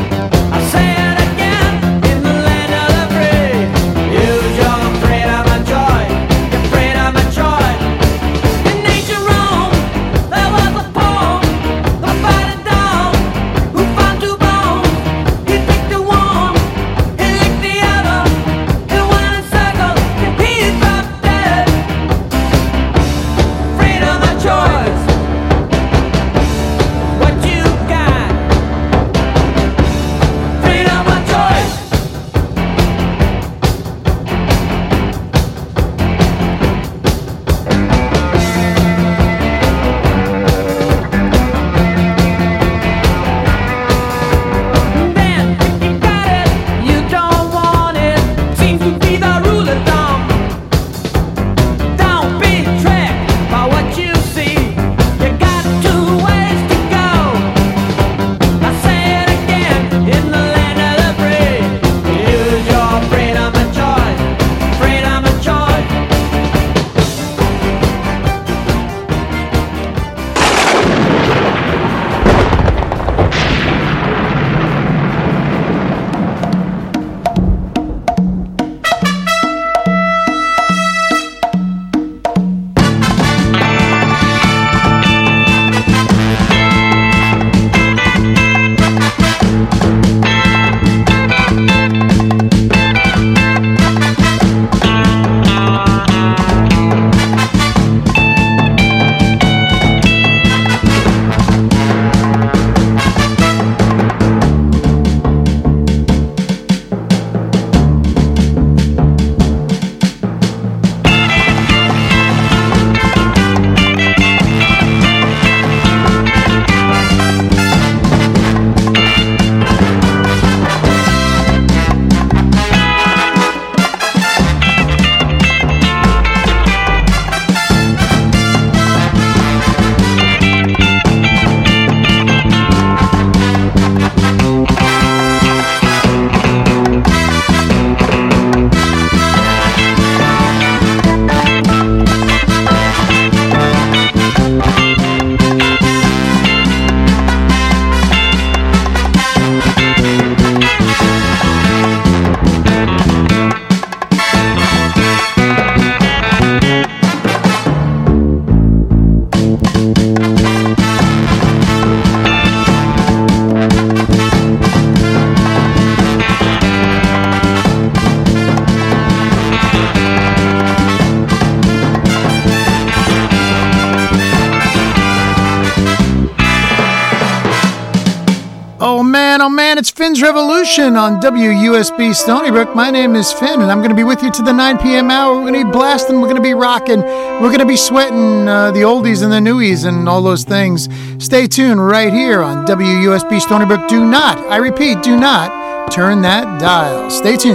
man, oh man, it's Finn's Revolution on WUSB Stony Brook. My name is Finn, and I'm going to be with you to the 9 p.m. hour. We're going to be blasting, we're going to be rocking, we're going to be sweating the oldies and the newies and all those things. Stay tuned right here on WUSB Stony Brook. Do not, I repeat, do not turn that dial. Stay tuned.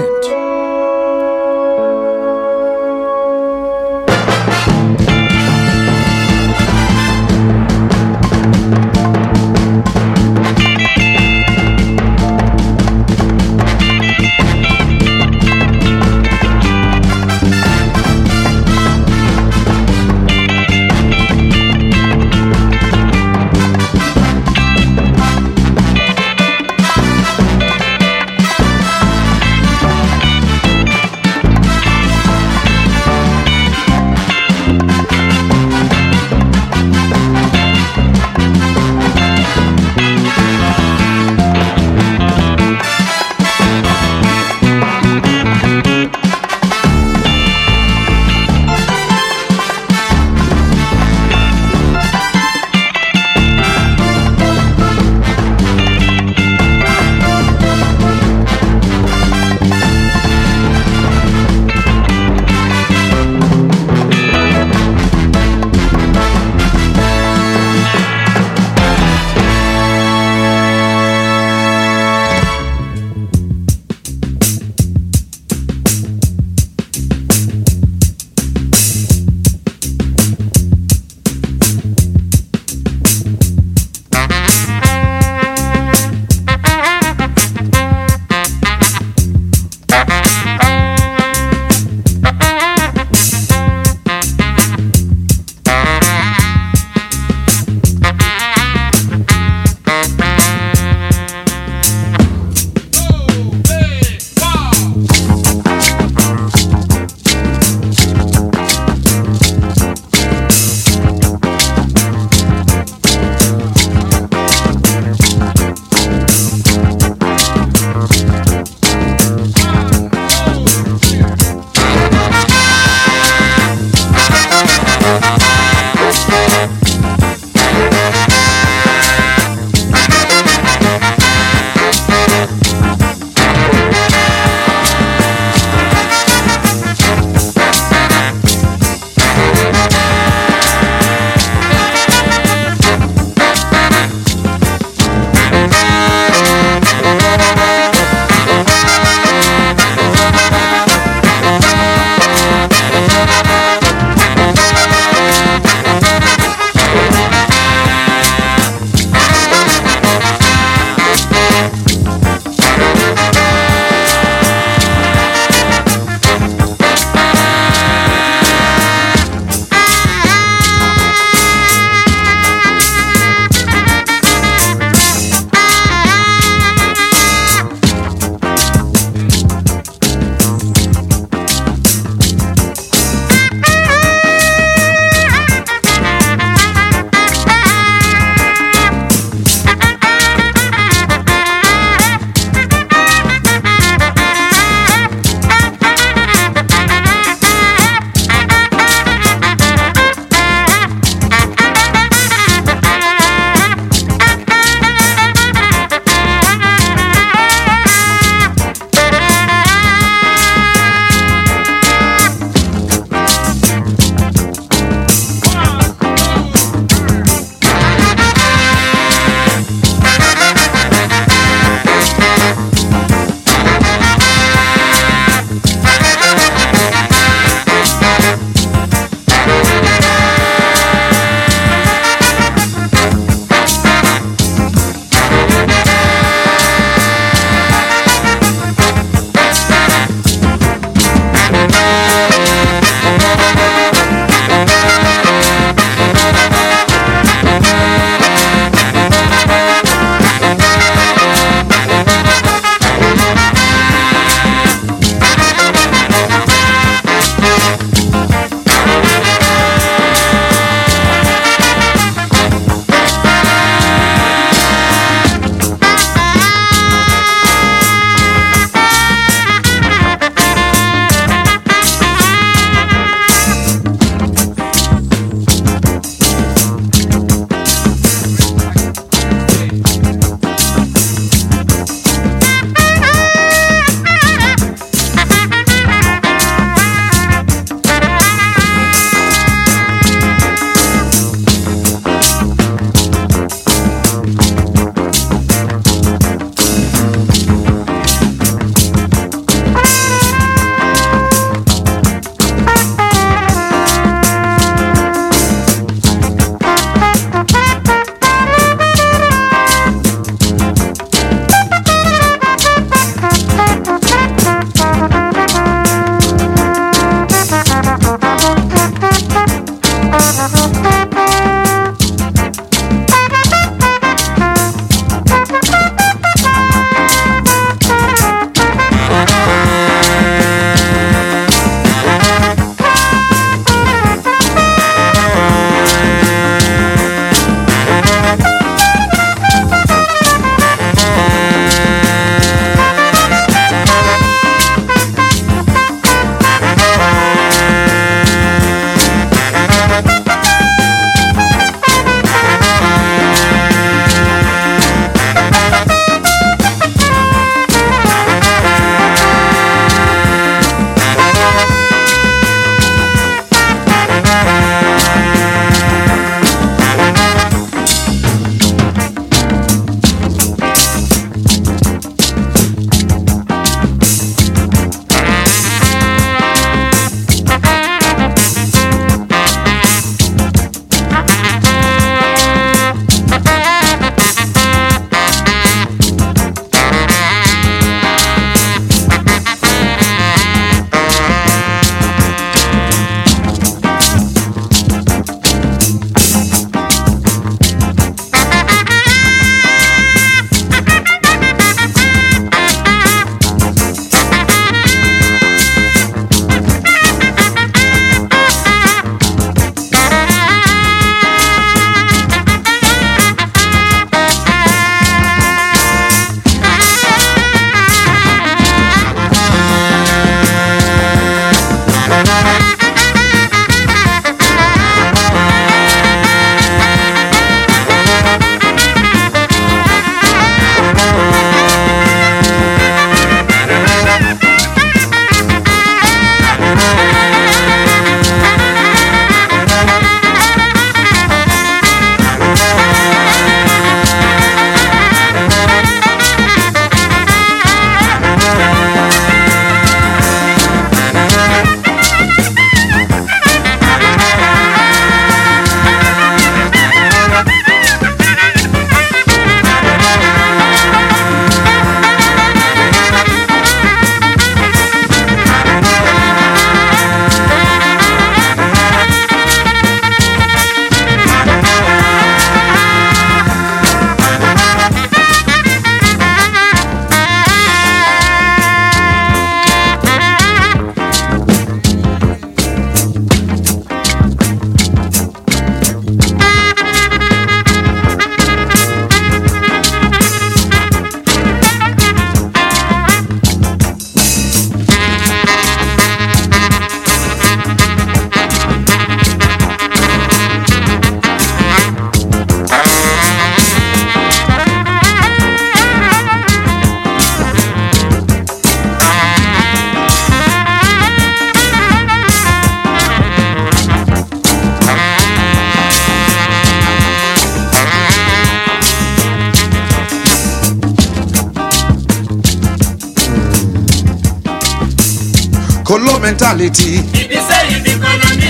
Colo mentality. If you say you be colony.